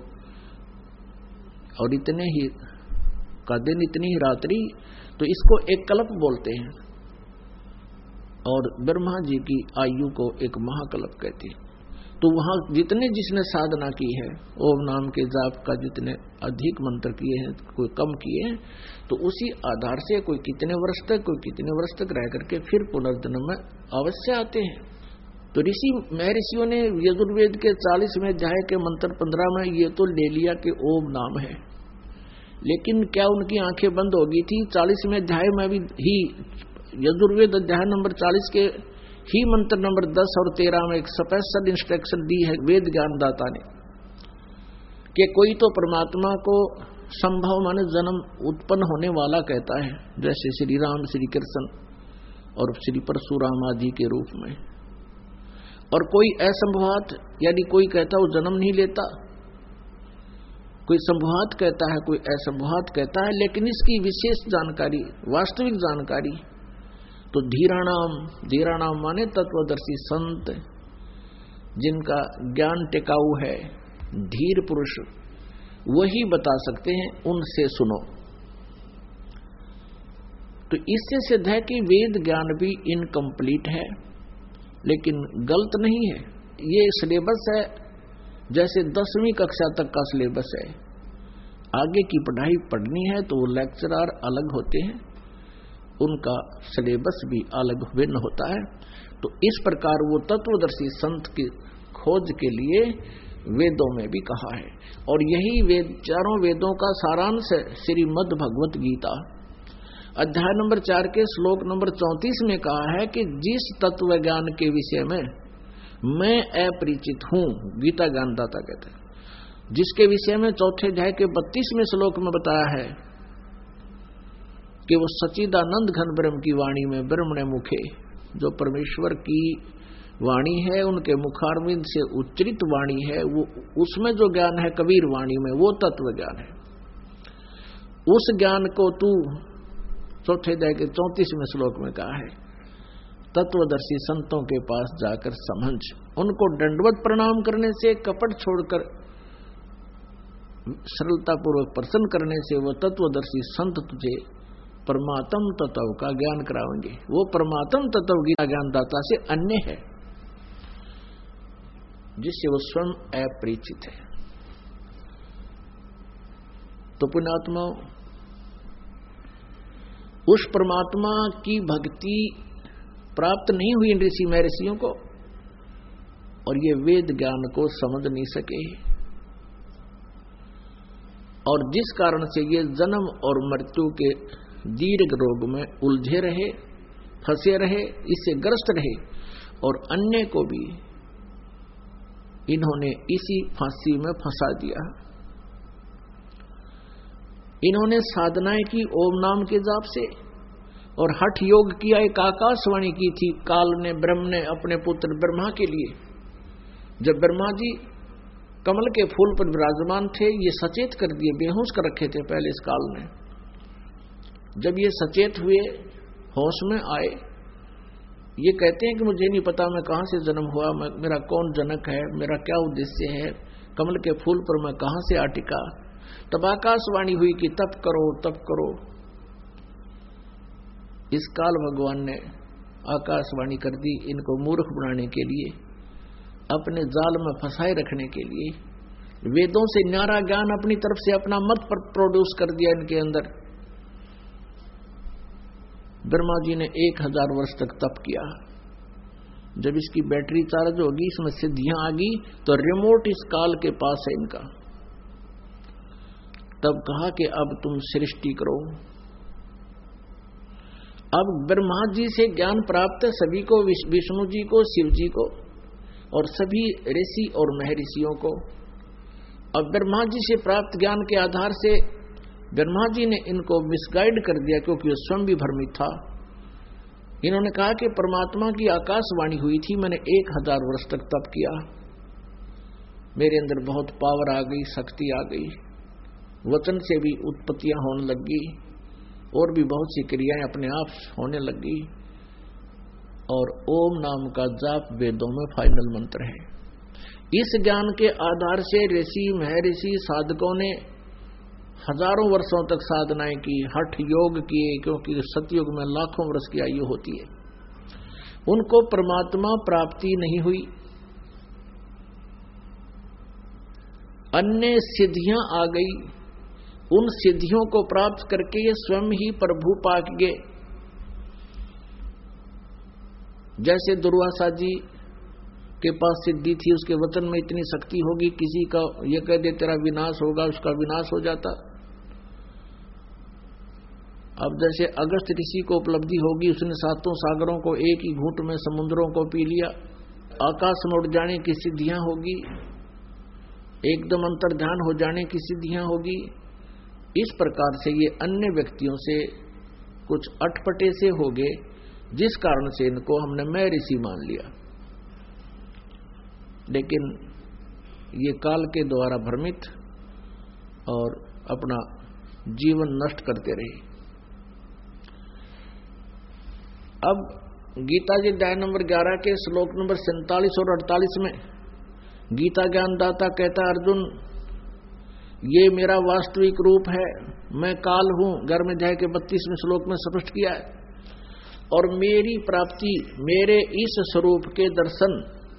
और इतने ही का दिन, इतनी ही रात्रि, तो इसको एक कल्प बोलते हैं। और ब्रह्मा जी की आयु को एक महाकल्प कहते हैं। तो वहां जितने जिसने साधना की है, ओम नाम के जाप का जितने अधिक मंत्र किए हैं, कोई कम किए हैं, तो उसी आधार से कोई कितने वर्ष तक, कोई कितने वर्ष तक रह करके फिर पुनर्जन्म में अवश्य आते हैं। तो ऋषि महर्षियों ने यजुर्वेद के 40वें अध्याय के मंत्र 15 में ये तो ले लिया कि ओम नाम है, लेकिन क्या उनकी आंखें बंद हो गई थी? 40वें अध्याय में भी ही यजुर्वेद अध्याय नंबर 40 के ही मंत्र नंबर 10 और 13 में एक स्पेशल इंस्ट्रक्शन दी है वेद ज्ञानदाता ने कि कोई तो परमात्मा को संभव माने जन्म उत्पन्न होने वाला कहता है, जैसे श्री राम, श्री कृष्ण और श्री परशुराम आदि के रूप में, और कोई असंभवात, यदि कोई कहता वो जन्म नहीं लेता, कोई संभवात कहता है, कोई असंभवात कहता है। लेकिन इसकी विशेष जानकारी, वास्तविक जानकारी तो धीराणाम माने तत्वदर्शी संत, जिनका ज्ञान टिकाऊ है, धीर पुरुष, वही बता सकते हैं, उनसे सुनो। तो इससे सिद्ध है कि वेद ज्ञान भी इनकम्प्लीट है, लेकिन गलत नहीं है। ये सिलेबस है जैसे 10वीं कक्षा तक का सिलेबस है। आगे की पढ़ाई पढ़नी है तो वो लेक्चरर अलग होते हैं उनका सिलेबस भी अलग भिन्न होता है। तो इस प्रकार वो तत्वदर्शी संत की खोज के लिए वेदों में भी कहा है, और यही वेद चारों वेदों का सारांश है। श्रीमद् भगवत गीता अध्याय नंबर 4 के श्लोक नंबर 34 में कहा है कि जिस तत्व ज्ञान के विषय में मैं अपरिचित हूं, गीता ज्ञानदाता कहते हैं, जिसके विषय में चौथे अध्याय के 32वें श्लोक में बताया है कि वो सच्चिदानंद घन ब्रह्म की वाणी में ब्रह्मणे मुखे, जो परमेश्वर की वाणी है, उनके मुखारविंद से उच्चरित वाणी है, वो उसमें जो ज्ञान है कबीर वाणी में, वो तत्व ज्ञान है। उस ज्ञान को तू चौथे अध्याय के 34वें श्लोक में कहा है तत्वदर्शी संतों के पास जाकर समझ, उनको दंडवत प्रणाम करने से, कपट छोड़कर सरलता पूर्वक प्रसन्न करने से वो तत्वदर्शी संत तुझे परमात्म तत्व का ज्ञान कराएंगे। वो परमात्म तत्व गीता ज्ञानदाता से अन्य है, जिससे वो स्वयं अपरिचित है। तो पुण्यात्मा, उस परमात्मा की भक्ति प्राप्त नहीं हुई इन ऋषि महर्षियों को, और ये वेद ज्ञान को समझ नहीं सके, और जिस कारण से ये जन्म और मृत्यु के दीर्घ रोग में उलझे रहे, फंसे रहे, इससे ग्रस्त रहे, और अन्य को भी इन्होंने इसी फांसी में फंसा दिया। इन्होंने साधनाएं की ओम नाम के जाप से, और हठ योग किया, एक आकाशवाणी की थी काल ने, ब्रह्म ने अपने पुत्र ब्रह्मा के लिए। जब ब्रह्मा जी कमल के फूल पर विराजमान थे, ये सचेत कर दिए, बेहोश कर रखे थे पहले इस काल ने। जब ये सचेत हुए, होश में आए, ये कहते हैं कि मुझे नहीं पता मैं कहां से जन्म हुआ, मेरा कौन जनक है, मेरा क्या उद्देश्य है, कमल के फूल पर मैं कहां से आ टिका। तब आकाशवाणी हुई कि तप करो, तप करो। इस काल भगवान ने आकाशवाणी कर दी, इनको मूर्ख बनाने के लिए, अपने जाल में फंसाए रखने के लिए। वेदों से न्यारा ज्ञान अपनी तरफ से अपना मत पर प्रोड्यूस कर दिया इनके अंदर। ब्रह्मा जी ने 1000 वर्ष तक तप किया। जब इसकी बैटरी चार्ज होगी, इसमें सिद्धियां आ गई, तो रिमोट इस काल के पास है इनका। तब कहा कि अब तुम सृष्टि करो। अब ब्रह्मा जी से ज्ञान प्राप्त है सभी को, विष्णु जी को, शिव जी को, और सभी ऋषि और महर्षियों को। अब ब्रह्मा जी से प्राप्त ज्ञान के आधार से ब्रह्मा जी ने इनको मिसगाइड कर दिया, क्योंकि वो स्वयं भी भ्रमित था। इन्होंने कहा कि परमात्मा की आकाशवाणी हुई थी, मैंने 1000 वर्ष तक तप किया, मेरे अंदर बहुत पावर आ गई, शक्ति आ गई, वचन से भी उत्पत्तियां होने लगी, और भी बहुत सी क्रियाएं अपने आप होने लगी, और ओम नाम का जाप वेदों में फाइनल मंत्र है। इस ज्ञान के आधार से ऋषि महर्षि साधकों ने हजारों वर्षों तक साधनाएं की, हठ योग किए, क्योंकि सतयुग में लाखों वर्ष की आयु होती है। उनको परमात्मा प्राप्ति नहीं हुई। अन्य सिद्धियां आ गई, उन सिद्धियों को प्राप्त करके ये स्वयं ही प्रभु पाक गए। जैसे दुर्वासा जी के पास सिद्धि थी, उसके वचन में इतनी शक्ति होगी, किसी का ये कह दे तेरा विनाश होगा, उसका विनाश हो जाता। अब जैसे अगस्त ऋषि को उपलब्धि होगी, उसने 7 सागरों को एक ही घूंट में समुद्रों को पी लिया, आकाश में उड़ जाने की सिद्धियां होगी, एकदम अंतर्ध्यान हो जाने की सिद्धियां होगी। इस प्रकार से ये अन्य व्यक्तियों से कुछ अटपटे से हो गए, जिस कारण से इनको हमने मैं ऋषि मान लिया। लेकिन ये काल के द्वारा भ्रमित और अपना जीवन नष्ट करते रहे। अब गीता जी अध्याय नंबर 11 के श्लोक नंबर 47 और 48 में गीता ज्ञानदाता कहता है, अर्जुन ये मेरा वास्तविक रूप है, मैं काल हूं। गर्म अध्याय के 32वें श्लोक में स्पष्ट किया है। और मेरी प्राप्ति, मेरे इस स्वरूप के दर्शन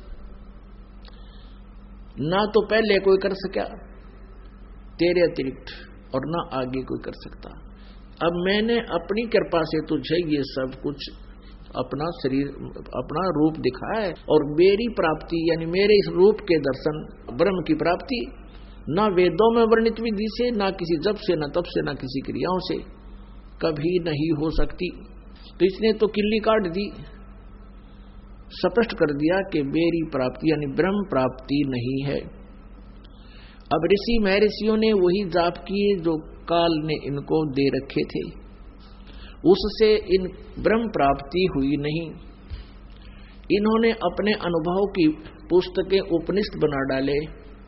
ना तो पहले कोई कर सका तेरे अतिरिक्त, और ना आगे कोई कर सकता। अब मैंने अपनी कृपा से तुझे ये सब कुछ अपना शरीर, अपना रूप दिखाया है, और मेरी प्राप्ति यानी मेरे इस रूप के दर्शन, ब्रह्म की प्राप्ति ना वेदों में वर्णित विधि से, ना किसी जप से, ना तप से, ना किसी क्रियाओं से कभी नहीं हो सकती। तो इसने तो किल्ली काट दी, स्पष्ट कर दिया कि मेरी प्राप्ति यानी ब्रह्म प्राप्ति नहीं है। अब ऋषि महर्षियों ने वही जाप किए जो काल ने इनको दे रखे थे, उससे इन ब्रह्म प्राप्ति हुई नहीं। इन्होंने अपने अनुभव की पुस्तकें उपनिषद बना डाले।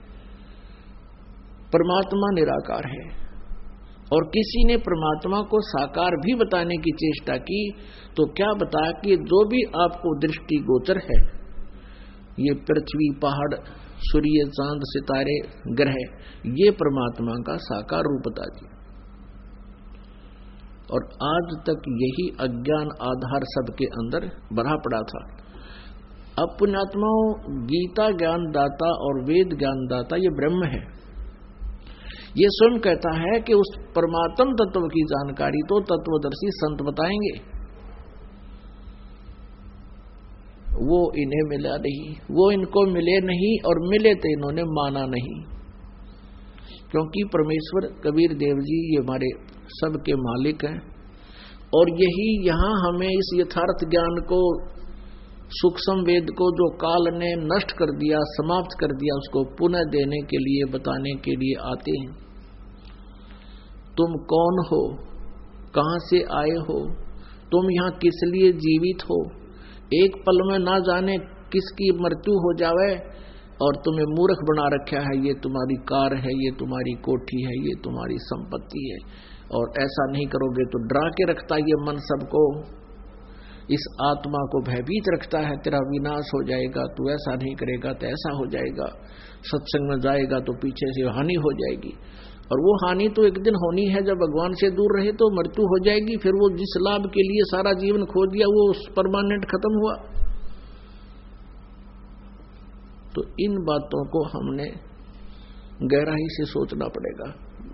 परमात्मा निराकार है, और किसी ने परमात्मा को साकार भी बताने की चेष्टा की तो क्या बताया कि जो भी आपको दृष्टि गोचर है, ये पृथ्वी, पहाड़, सूर्य, चांद, सितारे, ग्रह, ये परमात्मा का साकार रूप बता दिया। और आज तक यही अज्ञान आधार सबके अंदर भरा पड़ा था। अब पुण्यात्माओं, गीता ज्ञान दाता और वेद ज्ञान दाता ये ब्रह्म है। ये स्वयं कहता है कि उस परमात्म तत्व की जानकारी तो तत्वदर्शी संत बताएंगे, वो इन्हें मिला नहीं, वो इनको मिले नहीं, और मिले तो इन्होंने माना नहीं। क्योंकि परमेश्वर कबीर देव जी ये हमारे सबके मालिक हैं, और यही यहाँ हमें इस यथार्थ ज्ञान को, सूक्ष्म वेद को जो काल ने नष्ट कर दिया, समाप्त कर दिया, उसको पुनः देने के लिए, बताने के लिए आते हैं। तुम कौन हो, कहां से आए हो, तुम यहाँ किस लिए जीवित हो, एक पल में ना जाने किसकी मृत्यु हो जावे, और तुम्हें मूर्ख बना रखा है, ये तुम्हारी कार है, ये तुम्हारी कोठी है, ये तुम्हारी संपत्ति है, और ऐसा नहीं करोगे तो डरा के रखता ये मन सबको, इस आत्मा को भयभीत रखता है, तेरा विनाश हो जाएगा, तू ऐसा नहीं करेगा तो ऐसा हो जाएगा, सत्संग में जाएगा तो पीछे से हानि हो जाएगी। और वो हानि तो एक दिन होनी है, जब भगवान से दूर रहे तो मृत्यु हो जाएगी। फिर वो जिस लाभ के लिए सारा जीवन खो दिया वो परमानेंट खत्म हुआ। तो इन बातों को हमने गहराई से सोचना पड़ेगा।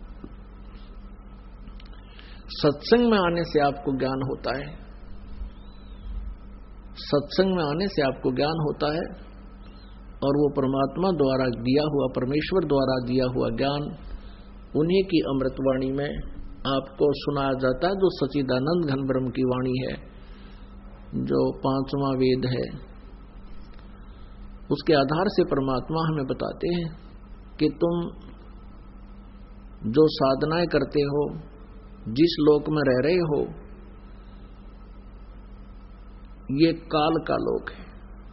सत्संग में आने से आपको ज्ञान होता है, सत्संग में आने से आपको ज्ञान होता है, और वो परमात्मा द्वारा दिया हुआ, परमेश्वर द्वारा दिया हुआ ज्ञान उन्हीं की अमृतवाणी में आपको सुनाया जाता है, जो सच्चिदानंद घन ब्रह्म की वाणी है, जो पांचवा वेद है। उसके आधार से परमात्मा हमें बताते हैं कि तुम जो साधनाएं करते हो, जिस लोक में रह रहे हो, ये काल का लोक है,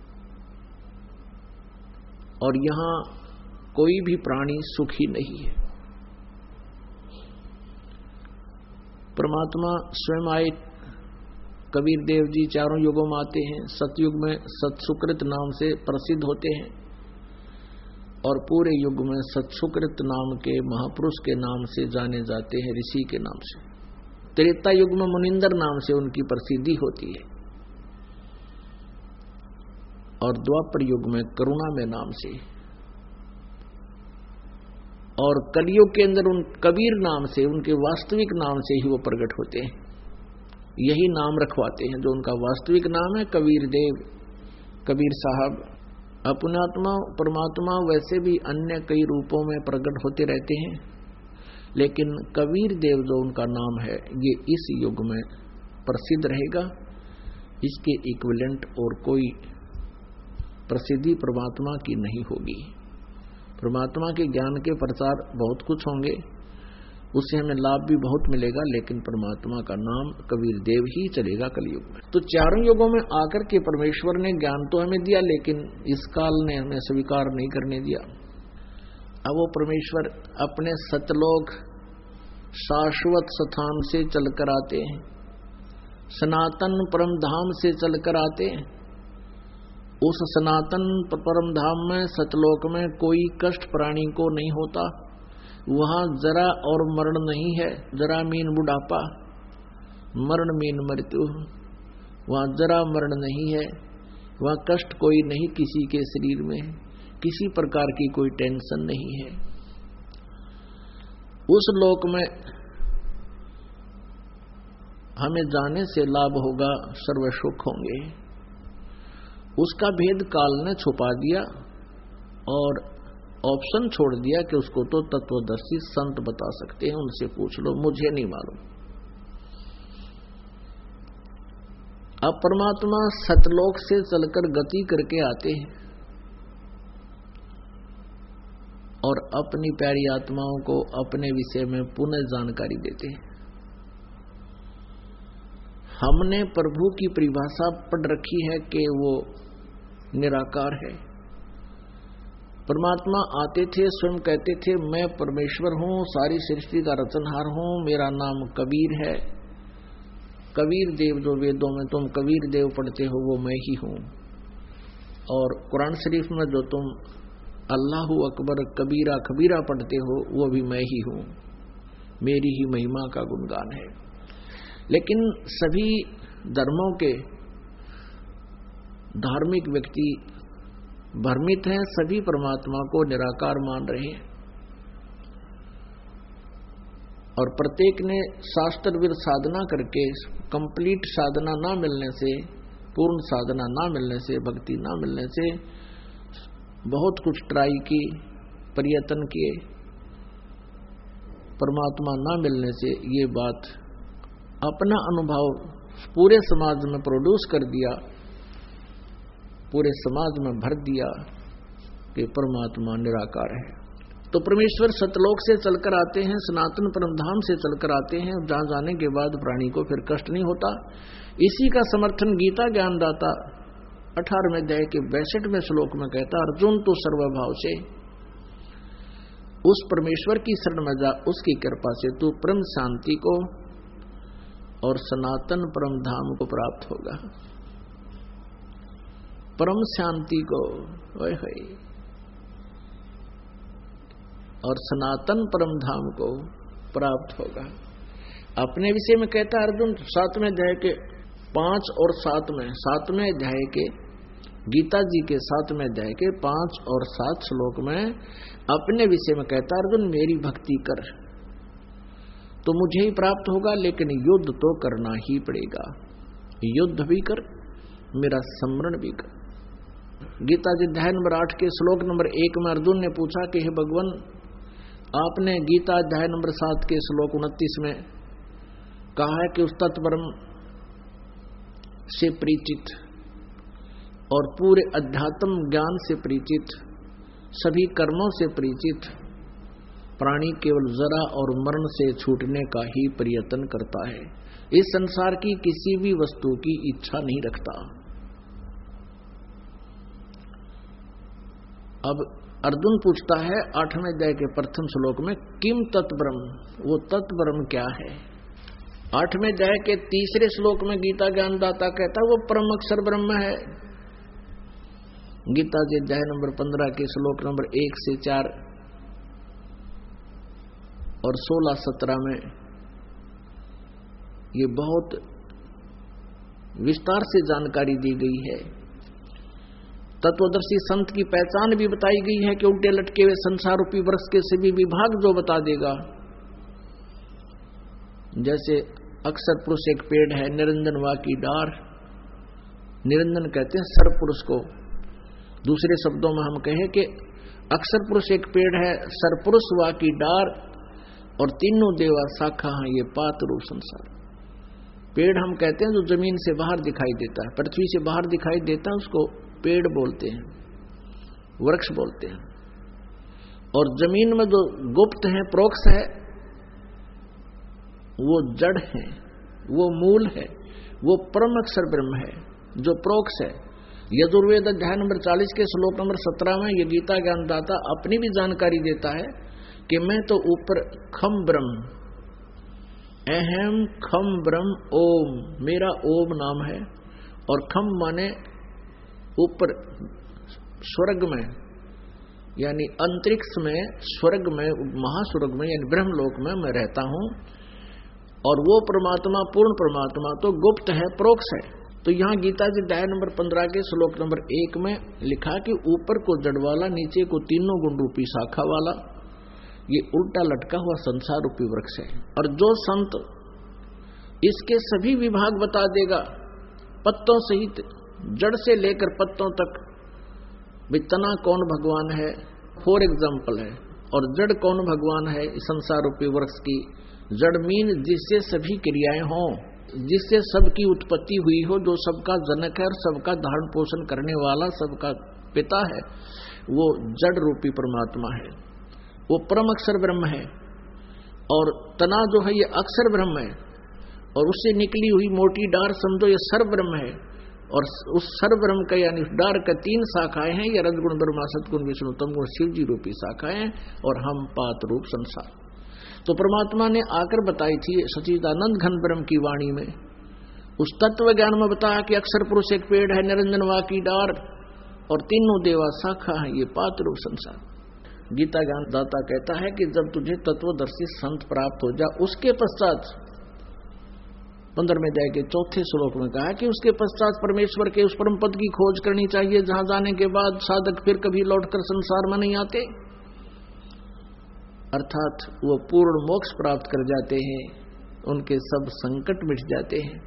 और यहां कोई भी प्राणी सुखी नहीं है। परमात्मा स्वयं आए, कबीर देव जी चारों युगों में आते हैं। सतयुग में सत्सुकृत नाम से प्रसिद्ध होते हैं, और पूरे युग में सत्सुकृत नाम के महापुरुष के नाम से जाने जाते हैं, ऋषि के नाम से। त्रेता युग में मुनिंदर नाम से उनकी प्रसिद्धि होती है, और द्वापर युग में करुणा में नाम से, और कलियुग के अंदर उन कबीर नाम से, उनके वास्तविक नाम से ही वो प्रकट होते हैं। यही नाम रखवाते हैं जो उनका वास्तविक नाम है, कबीर देव, कबीर साहब। अपनात्मा परमात्मा वैसे भी अन्य कई रूपों में प्रकट होते रहते हैं, लेकिन कबीर देव जो उनका नाम है, ये इस युग में प्रसिद्ध रहेगा। इसके इक्विवेलेंट और कोई प्रसिद्धि परमात्मा की नहीं होगी। परमात्मा के ज्ञान के प्रचार बहुत कुछ होंगे, उससे हमें लाभ भी बहुत मिलेगा, लेकिन परमात्मा का नाम कबीर देव ही चलेगा कलयुग में। तो चारों युगों में आकर के परमेश्वर ने ज्ञान तो हमें दिया, लेकिन इस काल ने हमें स्वीकार नहीं करने दिया। अब वो परमेश्वर अपने सतलोक शाश्वत स्थान से चलकर आते हैं, सनातन परम धाम से चलकर आते हैं। उस सनातन परम धाम में, सतलोक में कोई कष्ट प्राणी को नहीं होता। वहां जरा और मरण नहीं है, जरा मीन बुढ़ापा, मरण मीन मृत्यु। वहां जरा मरण नहीं है, वहां कष्ट कोई नहीं किसी के शरीर में, किसी प्रकार की कोई टेंशन नहीं है। उस लोक में हमें जाने से लाभ होगा, सर्व सुख होंगे, उसका भेद काल ने छुपा दिया और ऑप्शन छोड़ दिया कि उसको तो तत्वदर्शी संत बता सकते हैं, उनसे पूछ लो, मुझे नहीं मालूम। अब परमात्मा सतलोक से चलकर गति करके आते हैं और अपनी प्यारी आत्माओं को अपने विषय में पुनः जानकारी देते हैं। हमने प्रभु की परिभाषा पढ़ रखी है कि वो निराकार है। परमात्मा आते थे, स्वयं कहते थे मैं परमेश्वर हूं, सारी सृष्टि का रचनहार हूं, मेरा नाम कबीर है। कबीर देव जो वेदों में तुम कबीर देव पढ़ते हो वो मैं ही हूं, और कुरान शरीफ में जो तुम अल्लाहु अकबर कबीरा कबीरा पढ़ते हो वो भी मैं ही हूं, मेरी ही महिमा का गुणगान है। लेकिन सभी धर्मों के धार्मिक व्यक्ति भ्रमित हैं, सभी परमात्मा को निराकार मान रहे हैं और प्रत्येक ने शास्त्रविद साधना करके कंप्लीट साधना ना मिलने से, पूर्ण साधना ना मिलने से, भक्ति ना मिलने से बहुत कुछ ट्राई की, प्रयत्न किए, परमात्मा ना मिलने से ये बात अपना अनुभव पूरे समाज में प्रोड्यूस कर दिया, पूरे समाज में भर दिया कि परमात्मा निराकार है। तो परमेश्वर सतलोक से चलकर आते हैं, सनातन परमधाम से चलकर आते हैं, जहां जाने के बाद प्राणी को फिर कष्ट नहीं होता। इसी का समर्थन गीता ज्ञानदाता 18वें अध्याय के 62वें श्लोक में कहता, अर्जुन तो सर्वभाव से उस परमेश्वर की शरण में जा, उसकी कृपा से तू परम शांति को और सनातन परम धाम को प्राप्त होगा। परम शांति को और सनातन परम धाम को प्राप्त होगा। अपने विषय में कहता अर्जुन 7वें अध्याय के 5 और 7वें अध्याय के गीता जी के 7वें अध्याय के 5 और 7 श्लोक में अपने विषय में कहता अर्जुन मेरी भक्ति कर तो मुझे ही प्राप्त होगा, लेकिन युद्ध तो करना ही पड़ेगा। युद्ध भी कर, मेरा स्मरण भी कर। गीता जी अध्याय नंबर 8 के श्लोक नंबर 1 में अर्जुन ने पूछा कि हे भगवान, आपने गीता अध्याय नंबर 7 के श्लोक 29 में कहा है कि उस तत्परम से परिचित और पूरे अध्यात्म ज्ञान से परिचित, सभी कर्मों से परिचित प्राणी केवल जरा और मरण से छूटने का ही प्रयत्न करता है, इस संसार की किसी भी वस्तु की इच्छा नहीं रखता। अब अर्जुन पूछता है 8वें अध्याय के प्रथम श्लोक में किम तत्ब्रह्म, वो तत्ब्रह्म क्या है। 8वें अध्याय के 3रे श्लोक में गीता ज्ञानदाता कहता वो परम अक्षर ब्रह्म है। गीता जी अध्याय नंबर 15 के श्लोक नंबर 1 से 4 और 16-17 में ये बहुत विस्तार से जानकारी दी गई है। तत्वदर्शी संत की पहचान भी बताई गई है कि उल्टे लटके हुए संसार रूपी वृक्ष के सभी विभाग जो बता देगा। जैसे अक्षर पुरुष एक पेड़ है, निरंजन वा की डार, निरंजन कहते हैं सर्व पुरुष को। दूसरे शब्दों में हम कहें कि अक्षर पुरुष एक पेड़ है, सरपुरुष वा की डार और तीनों देवा शाखा हैं ये पात रूप संसार। पेड़ हम कहते हैं जो जमीन से बाहर दिखाई देता है, पृथ्वी से बाहर दिखाई देता है, उसको पेड़ बोलते हैं, वृक्ष बोलते हैं। और जमीन में जो गुप्त है, प्रोक्ष है, वो जड़ है, वो मूल है, वो परम अक्षर ब्रह्म है जो प्रोक्ष है। यजुर्वेद अध्याय नंबर 40 के श्लोक नंबर 17 में ये गीता ज्ञानदाता अपनी भी जानकारी देता है कि मैं तो ऊपर खम ब्रह्म, अहम खम ब्रह्म ओम, मेरा ओम नाम है। और खम माने ऊपर स्वर्ग में, यानी अंतरिक्ष में, स्वर्ग में, महास्वर्ग में यानी ब्रह्मलोक में मैं रहता हूं। और वो परमात्मा, पूर्ण परमात्मा तो गुप्त है, प्रोक्ष है। तो यहाँ गीता जी अध्याय नंबर 15 के श्लोक नंबर 1 में लिखा कि ऊपर को जड़ वाला, नीचे को तीनों गुण रूपी शाखा वाला, ये उल्टा लटका हुआ संसार रूपी वृक्ष है। और जो संत इसके सभी विभाग बता देगा, पत्तों सहित, जड़ से लेकर पत्तों तक। तना कौन भगवान है फॉर एग्जाम्पल है, और जड़ कौन भगवान है संसार रूपी वृक्ष की। जड़ मीन जिससे सभी क्रियाएं हों, जिससे सबकी उत्पत्ति हुई हो, जो सबका जनक है और सबका धारण पोषण करने वाला, सबका पिता है, वो जड़ रूपी परमात्मा है। वो परम अक्षर ब्रह्म है। और तना जो है ये अक्षर ब्रह्म है, और उससे निकली हुई मोटी डार समझो ये सर्व ब्रह्म है। और उस सर्व ब्रह्म का यानी डार का 3 शाखाएं हैं, ये रजगुण ब्रह्मा सतगुण विष्णु तमगुण शिव जी रूपी शाखाएं, और हम पात रूप संसार। तो परमात्मा ने आकर बताई थी सच्चिदानंद घन ब्रह्म की वाणी में, उस तत्व ज्ञान में बताया कि अक्षर पुरुष एक पेड़ है, निरंजन वा की डार, और तीनों देवा शाखा है, ये पात रूप संसार। गीता ज्ञान दाता कहता है कि जब तुझे तत्वदर्शी संत प्राप्त हो जा, उसके पश्चात 15वें अध्याय के 4थे श्लोक में कहा कि उसके पश्चात परमेश्वर के उस परम पद की खोज करनी चाहिए, जहां जाने के बाद साधक फिर कभी लौटकर संसार में नहीं आते, अर्थात वो पूर्ण मोक्ष प्राप्त कर जाते हैं, उनके सब संकट मिट जाते हैं।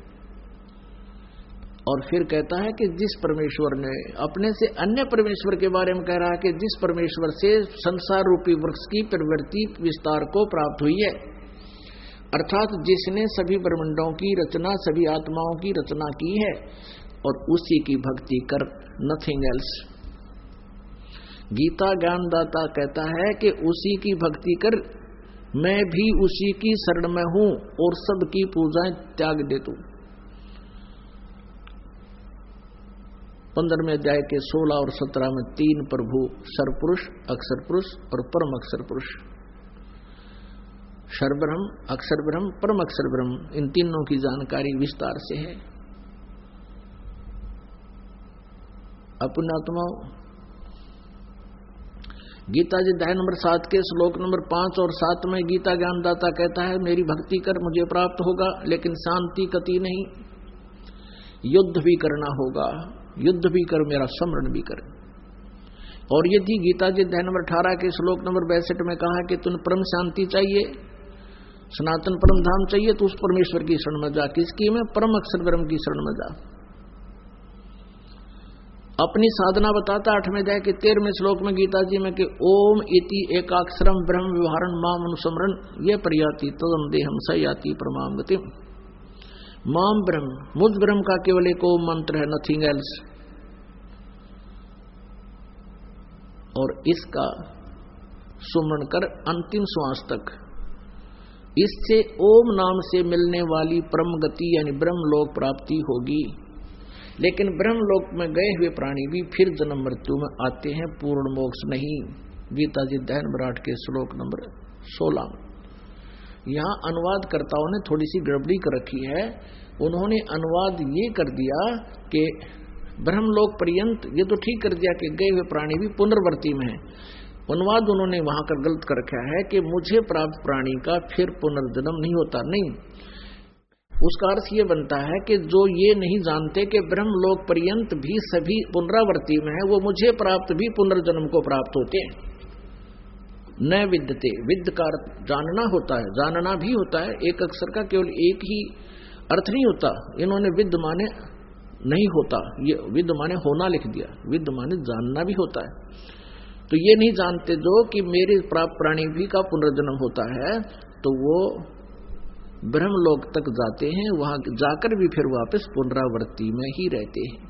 और फिर कहता है कि जिस परमेश्वर ने अपने से अन्य परमेश्वर के बारे में कह रहा है कि जिस परमेश्वर से संसार रूपी वृक्ष की प्रवृत्ति विस्तार को प्राप्त हुई है, अर्थात जिसने सभी ब्रह्मांडों की रचना, सभी आत्माओं की रचना की है, और उसी की भक्ति कर, नथिंग एल्स। गीता ज्ञानदाता कहता है कि उसी की भक्ति कर, मैं भी उसी की शरण में हूं और सबकी पूजाएं त्याग दे तू। 15वें अध्याय के 16 और 17 में 3 प्रभु, सर्वपुरुष, अक्षर पुरुष और परम अक्षर पुरुष, सर्वब्रह्म, अक्षर ब्रह्म, परम अक्षर ब्रह्म, इन तीनों की जानकारी विस्तार से है। अपनात्मा गीता जी अध्याय नंबर 7 के श्लोक नंबर 5 और 7 में गीता ज्ञानदाता कहता है, मेरी भक्ति कर मुझे प्राप्त होगा, लेकिन शांति कति नहीं, युद्ध भी करना होगा, युद्ध भी कर, मेरा स्मरण भी कर। और यदि गीता जी अध्याय नंबर 18 के श्लोक नंबर 62 में कहा कि तुम परम शांति चाहिए, सनातन परम धाम चाहिए, तो उस परमेश्वर की शरण में जा। किसकी में? परम अक्षर ब्रह्म की शरण में जा। अपनी साधना बताता 8वें अध्याय के 13वें श्लोक में गीता जी में कि ओम इति एकाक्षरम ब्रह्म व्यवहारण माम अनुसमरण ये प्रयाति तदम देहम स याति परमाम गतिम। माम ब्रह्म, मुझ ब्रह्म का केवल एक ओम मंत्र है, नथिंग एल्स। और इसका सुमरण कर अंतिम श्वास तक, इससे ओम नाम से मिलने वाली परम गति यानी ब्रह्मलोक प्राप्ति होगी। लेकिन ब्रह्मलोक में गए हुए प्राणी भी फिर जन्म मृत्यु में आते हैं, पूर्ण मोक्ष नहीं। गीता जी अध्याय नंबर 8 के श्लोक नंबर 16 में। यहाँ अनुवादकर्ताओं ने थोड़ी सी गड़बड़ी कर रखी है। उन्होंने अनुवाद ये कर दिया कि ब्रह्मलोक पर्यंत, ये तो ठीक कर दिया कि गए हुए प्राणी भी पुनर्वर्ती में है। अनुवाद उन्होंने वहां कर गलत कर रखा है कि मुझे प्राप्त प्राणी का फिर पुनर्जन्म नहीं होता। नहीं, उसका अर्थ ये बनता है कि जो ये नहीं जानते कि ब्रह्मलोक पर्यंत भी सभी पुनरावर्ती में है, वो मुझे प्राप्त भी पुनर्जन्म को प्राप्त होते हैं। न विद्यते, विद्य का जानना होता है, जानना भी होता है। एक अक्षर का केवल एक ही अर्थ नहीं होता। इन्होंने विद्य माने नहीं होता, ये विद्य माने होना लिख दिया। विद्य माने जानना भी होता है। तो ये नहीं जानते जो कि मेरे प्राप्त प्राणी भी का पुनर्जन्म होता है, तो वो ब्रह्मलोक तक जाते हैं, वहां जाकर भी फिर वापस पुनरावृत्ति में ही रहते हैं।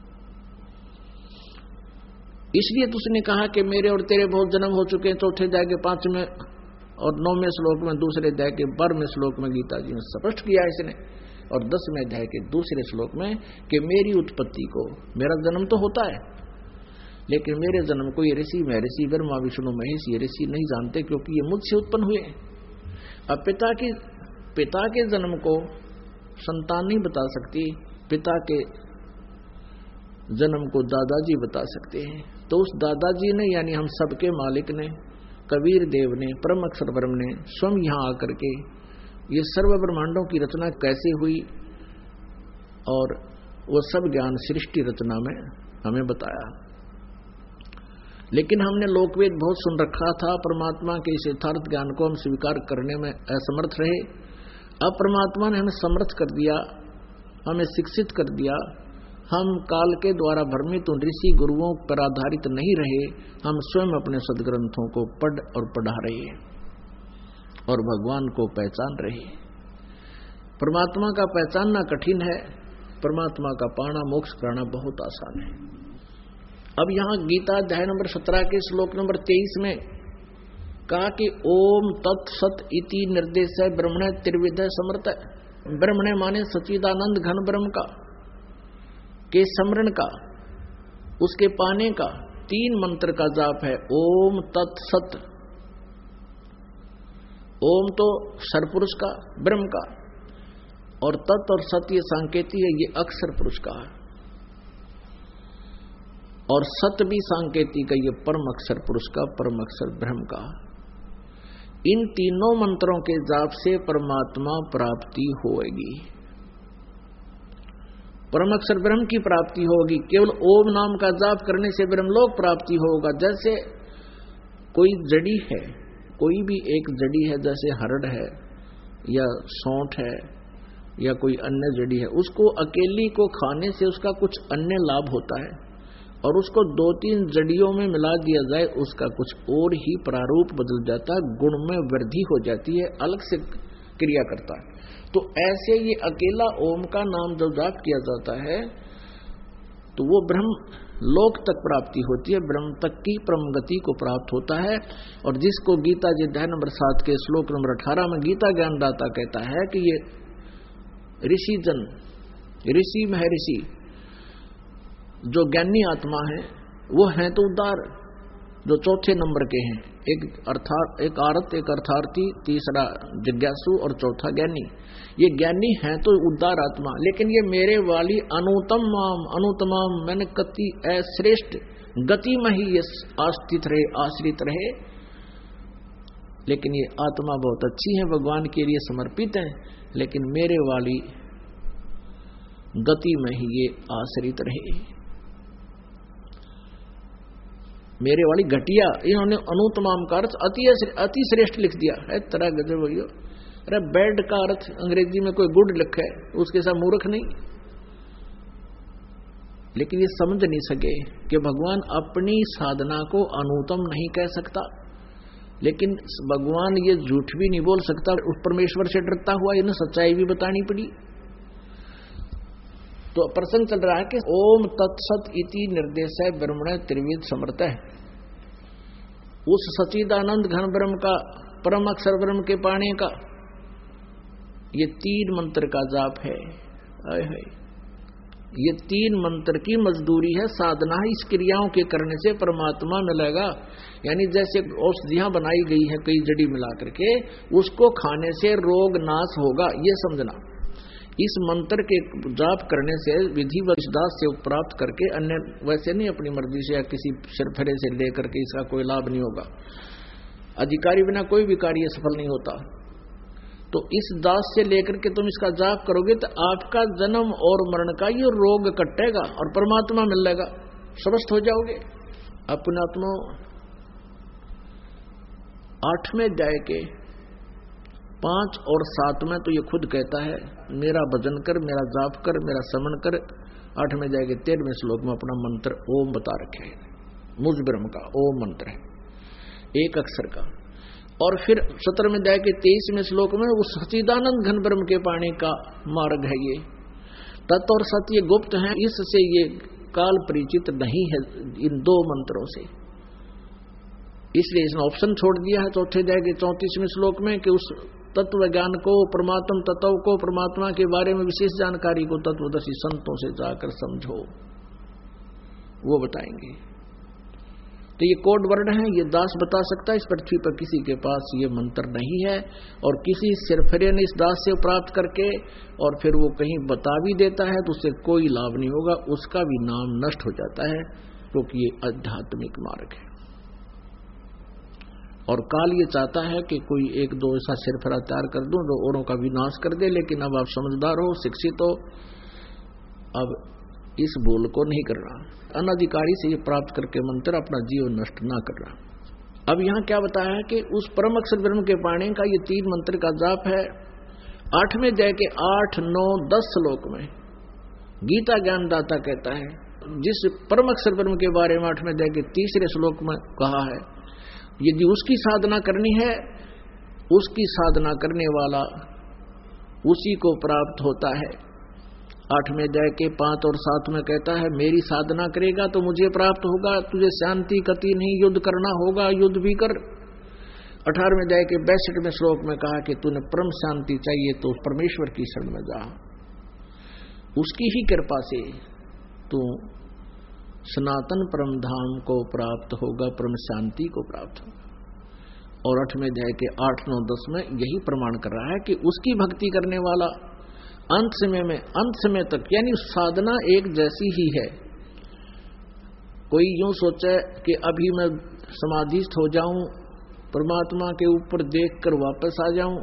इसलिए तो उसने कहा कि मेरे और तेरे बहुत जन्म हो चुके हैं। चौथे अध्याय के 5वें और 9वें श्लोक में, दूसरे अध्याय के 12वें श्लोक में गीता जी ने स्पष्ट किया इसने। और 10वें अध्याय के दूसरे श्लोक में कि मेरी उत्पत्ति को, मेरा जन्म तो होता है, लेकिन मेरे जन्म को ये ऋषि, महर्षि, ब्रह्मा, विष्णु, महेश ये ऋषि नहीं जानते, क्योंकि ये मुझसे उत्पन्न हुए। अब पिता के जन्म को संतान नहीं बता सकती, पिता के जन्म को दादाजी बता सकते हैं। तो उस दादाजी ने, यानी हम सबके मालिक ने, कबीर देव ने, परम अक्षर ब्रह्म ने स्वयं यहाँ आकर के ये सर्व ब्रह्मांडों की रचना कैसे हुई और वो सब ज्ञान सृष्टि रचना में हमें बताया। लेकिन हमने लोकवेद बहुत सुन रखा था, परमात्मा के इस यथार्थ ज्ञान को हम स्वीकार करने में असमर्थ रहे। अब परमात्मा ने हमें समर्थ कर दिया, हमें शिक्षित कर दिया, हम काल के द्वारा भ्रमित ऋषि गुरुओं पर आधारित नहीं रहे, हम स्वयं अपने सदग्रंथों को पढ़ और पढ़ा रहे और भगवान को पहचान रहे। परमात्मा का पहचानना कठिन है, परमात्मा का पाना मोक्ष कराना बहुत आसान है। अब यहां गीता अध्याय नंबर 17 के श्लोक नंबर 23 में कहा कि ओम तत्सत इति निर्देश ब्रह्मणे त्रिविध समर्थ। ब्रह्मणे माने सच्चिदानंद घन ब्रह्म का, के स्मरण का, उसके पाने का 3 मंत्र का जाप है। ओम तत्सत, ओम तो सरपुरुष का, ब्रह्म का, और तत् और सत ये सांकेती है, ये अक्षर पुरुष का है, और सत भी सांकेती का, ये परम अक्षर पुरुष का, परम अक्षर ब्रह्म का। इन तीनों मंत्रों के जाप से परमात्मा प्राप्ति होगी, परम अक्षर ब्रह्म की प्राप्ति होगी। केवल ओम नाम का जाप करने से ब्रह्मलोक प्राप्ति होगा। जैसे कोई जड़ी है, कोई भी एक जड़ी है, जैसे हरड़ है या सौंठ है या कोई अन्य जड़ी है, उसको अकेली को खाने से उसका कुछ अन्य लाभ होता है, और उसको 2-3 जड़ियों में मिला दिया जाए, उसका कुछ और ही प्रारूप बदल जाता है, गुण में वृद्धि हो जाती है, अलग से क्रिया करता है। तो ऐसे ये अकेला ओम का नाम जब जाप किया जाता है तो वो ब्रह्म लोक तक प्राप्ति होती है, ब्रह्म तक की परम गति को प्राप्त होता है। और जिसको गीता जी अध्याय नंबर 7 के श्लोक नंबर 18 में गीता ज्ञानदाता कहता है कि ये ऋषि जन, ऋषि महर्षि जो ज्ञानी आत्मा है वो हैं तो उदार, जो चौथे नंबर के हैं, एक आरत, एक अर्थार्थी, तीसरा जिज्ञासु और चौथा ज्ञानी। ये ज्ञानी हैं तो उदार आत्मा, लेकिन ये मेरे वाली अनुतमाम मैंने कति श्रेष्ठ गति में ही ये आस्थित रहे, आश्रित रहे। लेकिन ये आत्मा बहुत अच्छी है, भगवान के लिए समर्पित है, लेकिन मेरे वाली गति में ही ये आश्रित रहे, मेरे वाली घटिया। इन्होंने अनुतमाम का अर्थ अति श्रेष्ठ लिख दिया है, तरह गजब भैया। अरे बैड का अर्थ अंग्रेजी में कोई गुड लिखा है, उसके साथ मूर्ख नहीं। लेकिन ये समझ नहीं सके कि भगवान अपनी साधना को अनुतम नहीं कह सकता, लेकिन भगवान ये झूठ भी नहीं बोल सकता। उस परमेश्वर से डरता हुआ इन्हें सच्चाई भी बतानी पड़ी। तो प्रसंग चल रहा है कि ओम तत्सत इति निर्देश है ब्रह्मणे त्रिविध समर्थ है। उस सच्चिदानंद घन ब्रह्म का, परम अक्षर ब्रह्म के पाने का ये 3 मंत्र का जाप है। ये 3 मंत्र की मजदूरी है, साधना है। इस क्रियाओं के करने से परमात्मा मिलेगा। यानी जैसे औषधियां बनाई गई है कई जड़ी मिला करके, उसको खाने से रोग नाश होगा, ये समझना। इस मंत्र के जाप करने से विधि व दास से प्राप्त करके, अन्य वैसे नहीं अपनी मर्जी से या किसी सिरफरे से लेकर के इसका कोई लाभ नहीं होगा। अधिकारी बिना कोई भी कार्य सफल नहीं होता। तो इस दास से लेकर के तुम इसका जाप करोगे तो आपका जन्म और मरण का ये रोग कटेगा और परमात्मा मिलेगा, स्वस्थ हो जाओगे। अपने आत्मा 8वें अध्याय के 5 और 7 में तो ये खुद कहता है, मेरा भजन कर, मेरा जाप कर, मेरा स्मरण कर। 8वें अध्याय के 13वें श्लोक में अपना मंत्र ओम बता रखे है, मुझ ब्रह्म का ओम मंत्र है, एक अक्षर का। और फिर 17वें अध्याय के 23वें श्लोक में उस सच्चिदानंद घन ब्रह्म के पाने का मार्ग है। ये तत् और सत ये गुप्त है, इससे ये काल परिचित नहीं है इन 2 मंत्रों से। इसलिए इसने ऑप्शन छोड़ दिया है 4थे अध्याय के 34वें श्लोक में कि उस तत्व ज्ञान को, परमात्म तत्व को, परमात्मा के बारे में विशेष जानकारी को तत्वदर्शी संतों से जाकर समझो, वो बताएंगे। तो ये कोड वर्ड है, ये दास बता सकता है। इस पृथ्वी पर किसी के पास ये मंत्र नहीं है, और किसी सिरफरे ने इस दास से प्राप्त करके और फिर वो कहीं बता भी देता है तो उससे कोई लाभ नहीं होगा, उसका भी नाम नष्ट हो जाता है, क्योंकि ये आध्यात्मिक मार्ग है। और काल ये चाहता है कि कोई 1-2 ऐसा सिरफरा तैयार कर दूं जो औरों का विनाश कर दे, लेकिन अब आप समझदार हो, शिक्षित हो, अब इस भूल को नहीं करना। अनधिकारी से ये प्राप्त करके मंत्र अपना जीवन नष्ट ना करना। अब यहाँ क्या बताया है कि उस परम अक्षर ब्रह्म के पाने का ये 3 मंत्र का जाप है। 8वें अध्याय के 8, 9, 10 श्लोक में गीता ज्ञानदाता कहता है, जिस परम अक्षर ब्रह्म के बारे में 8वें अध्याय के 3 श्लोक में कहा है, यदि उसकी साधना करनी है, उसकी साधना करने वाला उसी को प्राप्त होता है। 8वें अध्याय के 5 और 7 में कहता है, मेरी साधना करेगा तो मुझे प्राप्त होगा, तुझे शांति कति नहीं, युद्ध करना होगा, युद्ध भी कर। 18वें अध्याय के 62वें श्लोक में कहा कि तूने परम शांति चाहिए तो परमेश्वर की शरण में जा, उसकी ही कृपा से तू सनातन परम धाम को प्राप्त होगा, परम शांति को प्राप्त होगा। और 8वें अध्याय के 8, 9, 10 में यही प्रमाण कर रहा है कि उसकी भक्ति करने वाला अंत समय तक, यानी साधना एक जैसी ही है। कोई यूं सोचे कि अभी मैं समाधिस्थ हो जाऊं, परमात्मा के ऊपर देखकर वापस आ जाऊं,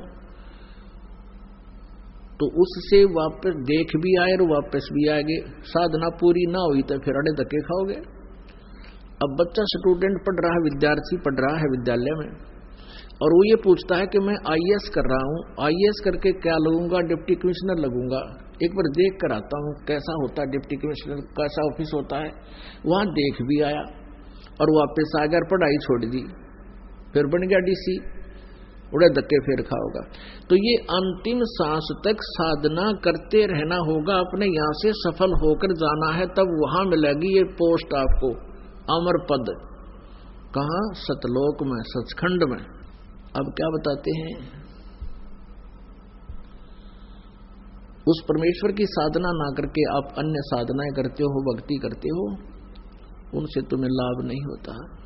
तो उससे वापस देख भी आए और वापस भी आएंगे। साधना पूरी ना हुई तो फिर अड़े धक्के खाओगे। अब बच्चा स्टूडेंट पढ़ रहा है, विद्यार्थी पढ़ रहा है विद्यालय में, और वो ये पूछता है कि मैं आईएएस कर रहा हूँ, आईएएस करके क्या लगूंगा, डिप्टी कमिश्नर लगूंगा, एक बार देख कर आता हूँ कैसा होता है डिप्टी कमिश्नर, कैसा ऑफिस होता है। वहां देख भी आया और वापस आ गया, पढ़ाई छोड़ दी, फिर बन गया डीसी, उड़े धक्के फिर खाओगा। तो ये अंतिम सांस तक साधना करते रहना होगा, अपने यहां से सफल होकर जाना है, तब वहां मिलेगी ये पोस्ट आपको, अमर पद। कहां? सतलोक में, सचखंड में। अब क्या बताते हैं, उस परमेश्वर की साधना ना करके आप अन्य साधनाएं करते हो, भक्ति करते हो, उनसे तुम्हें लाभ नहीं होता।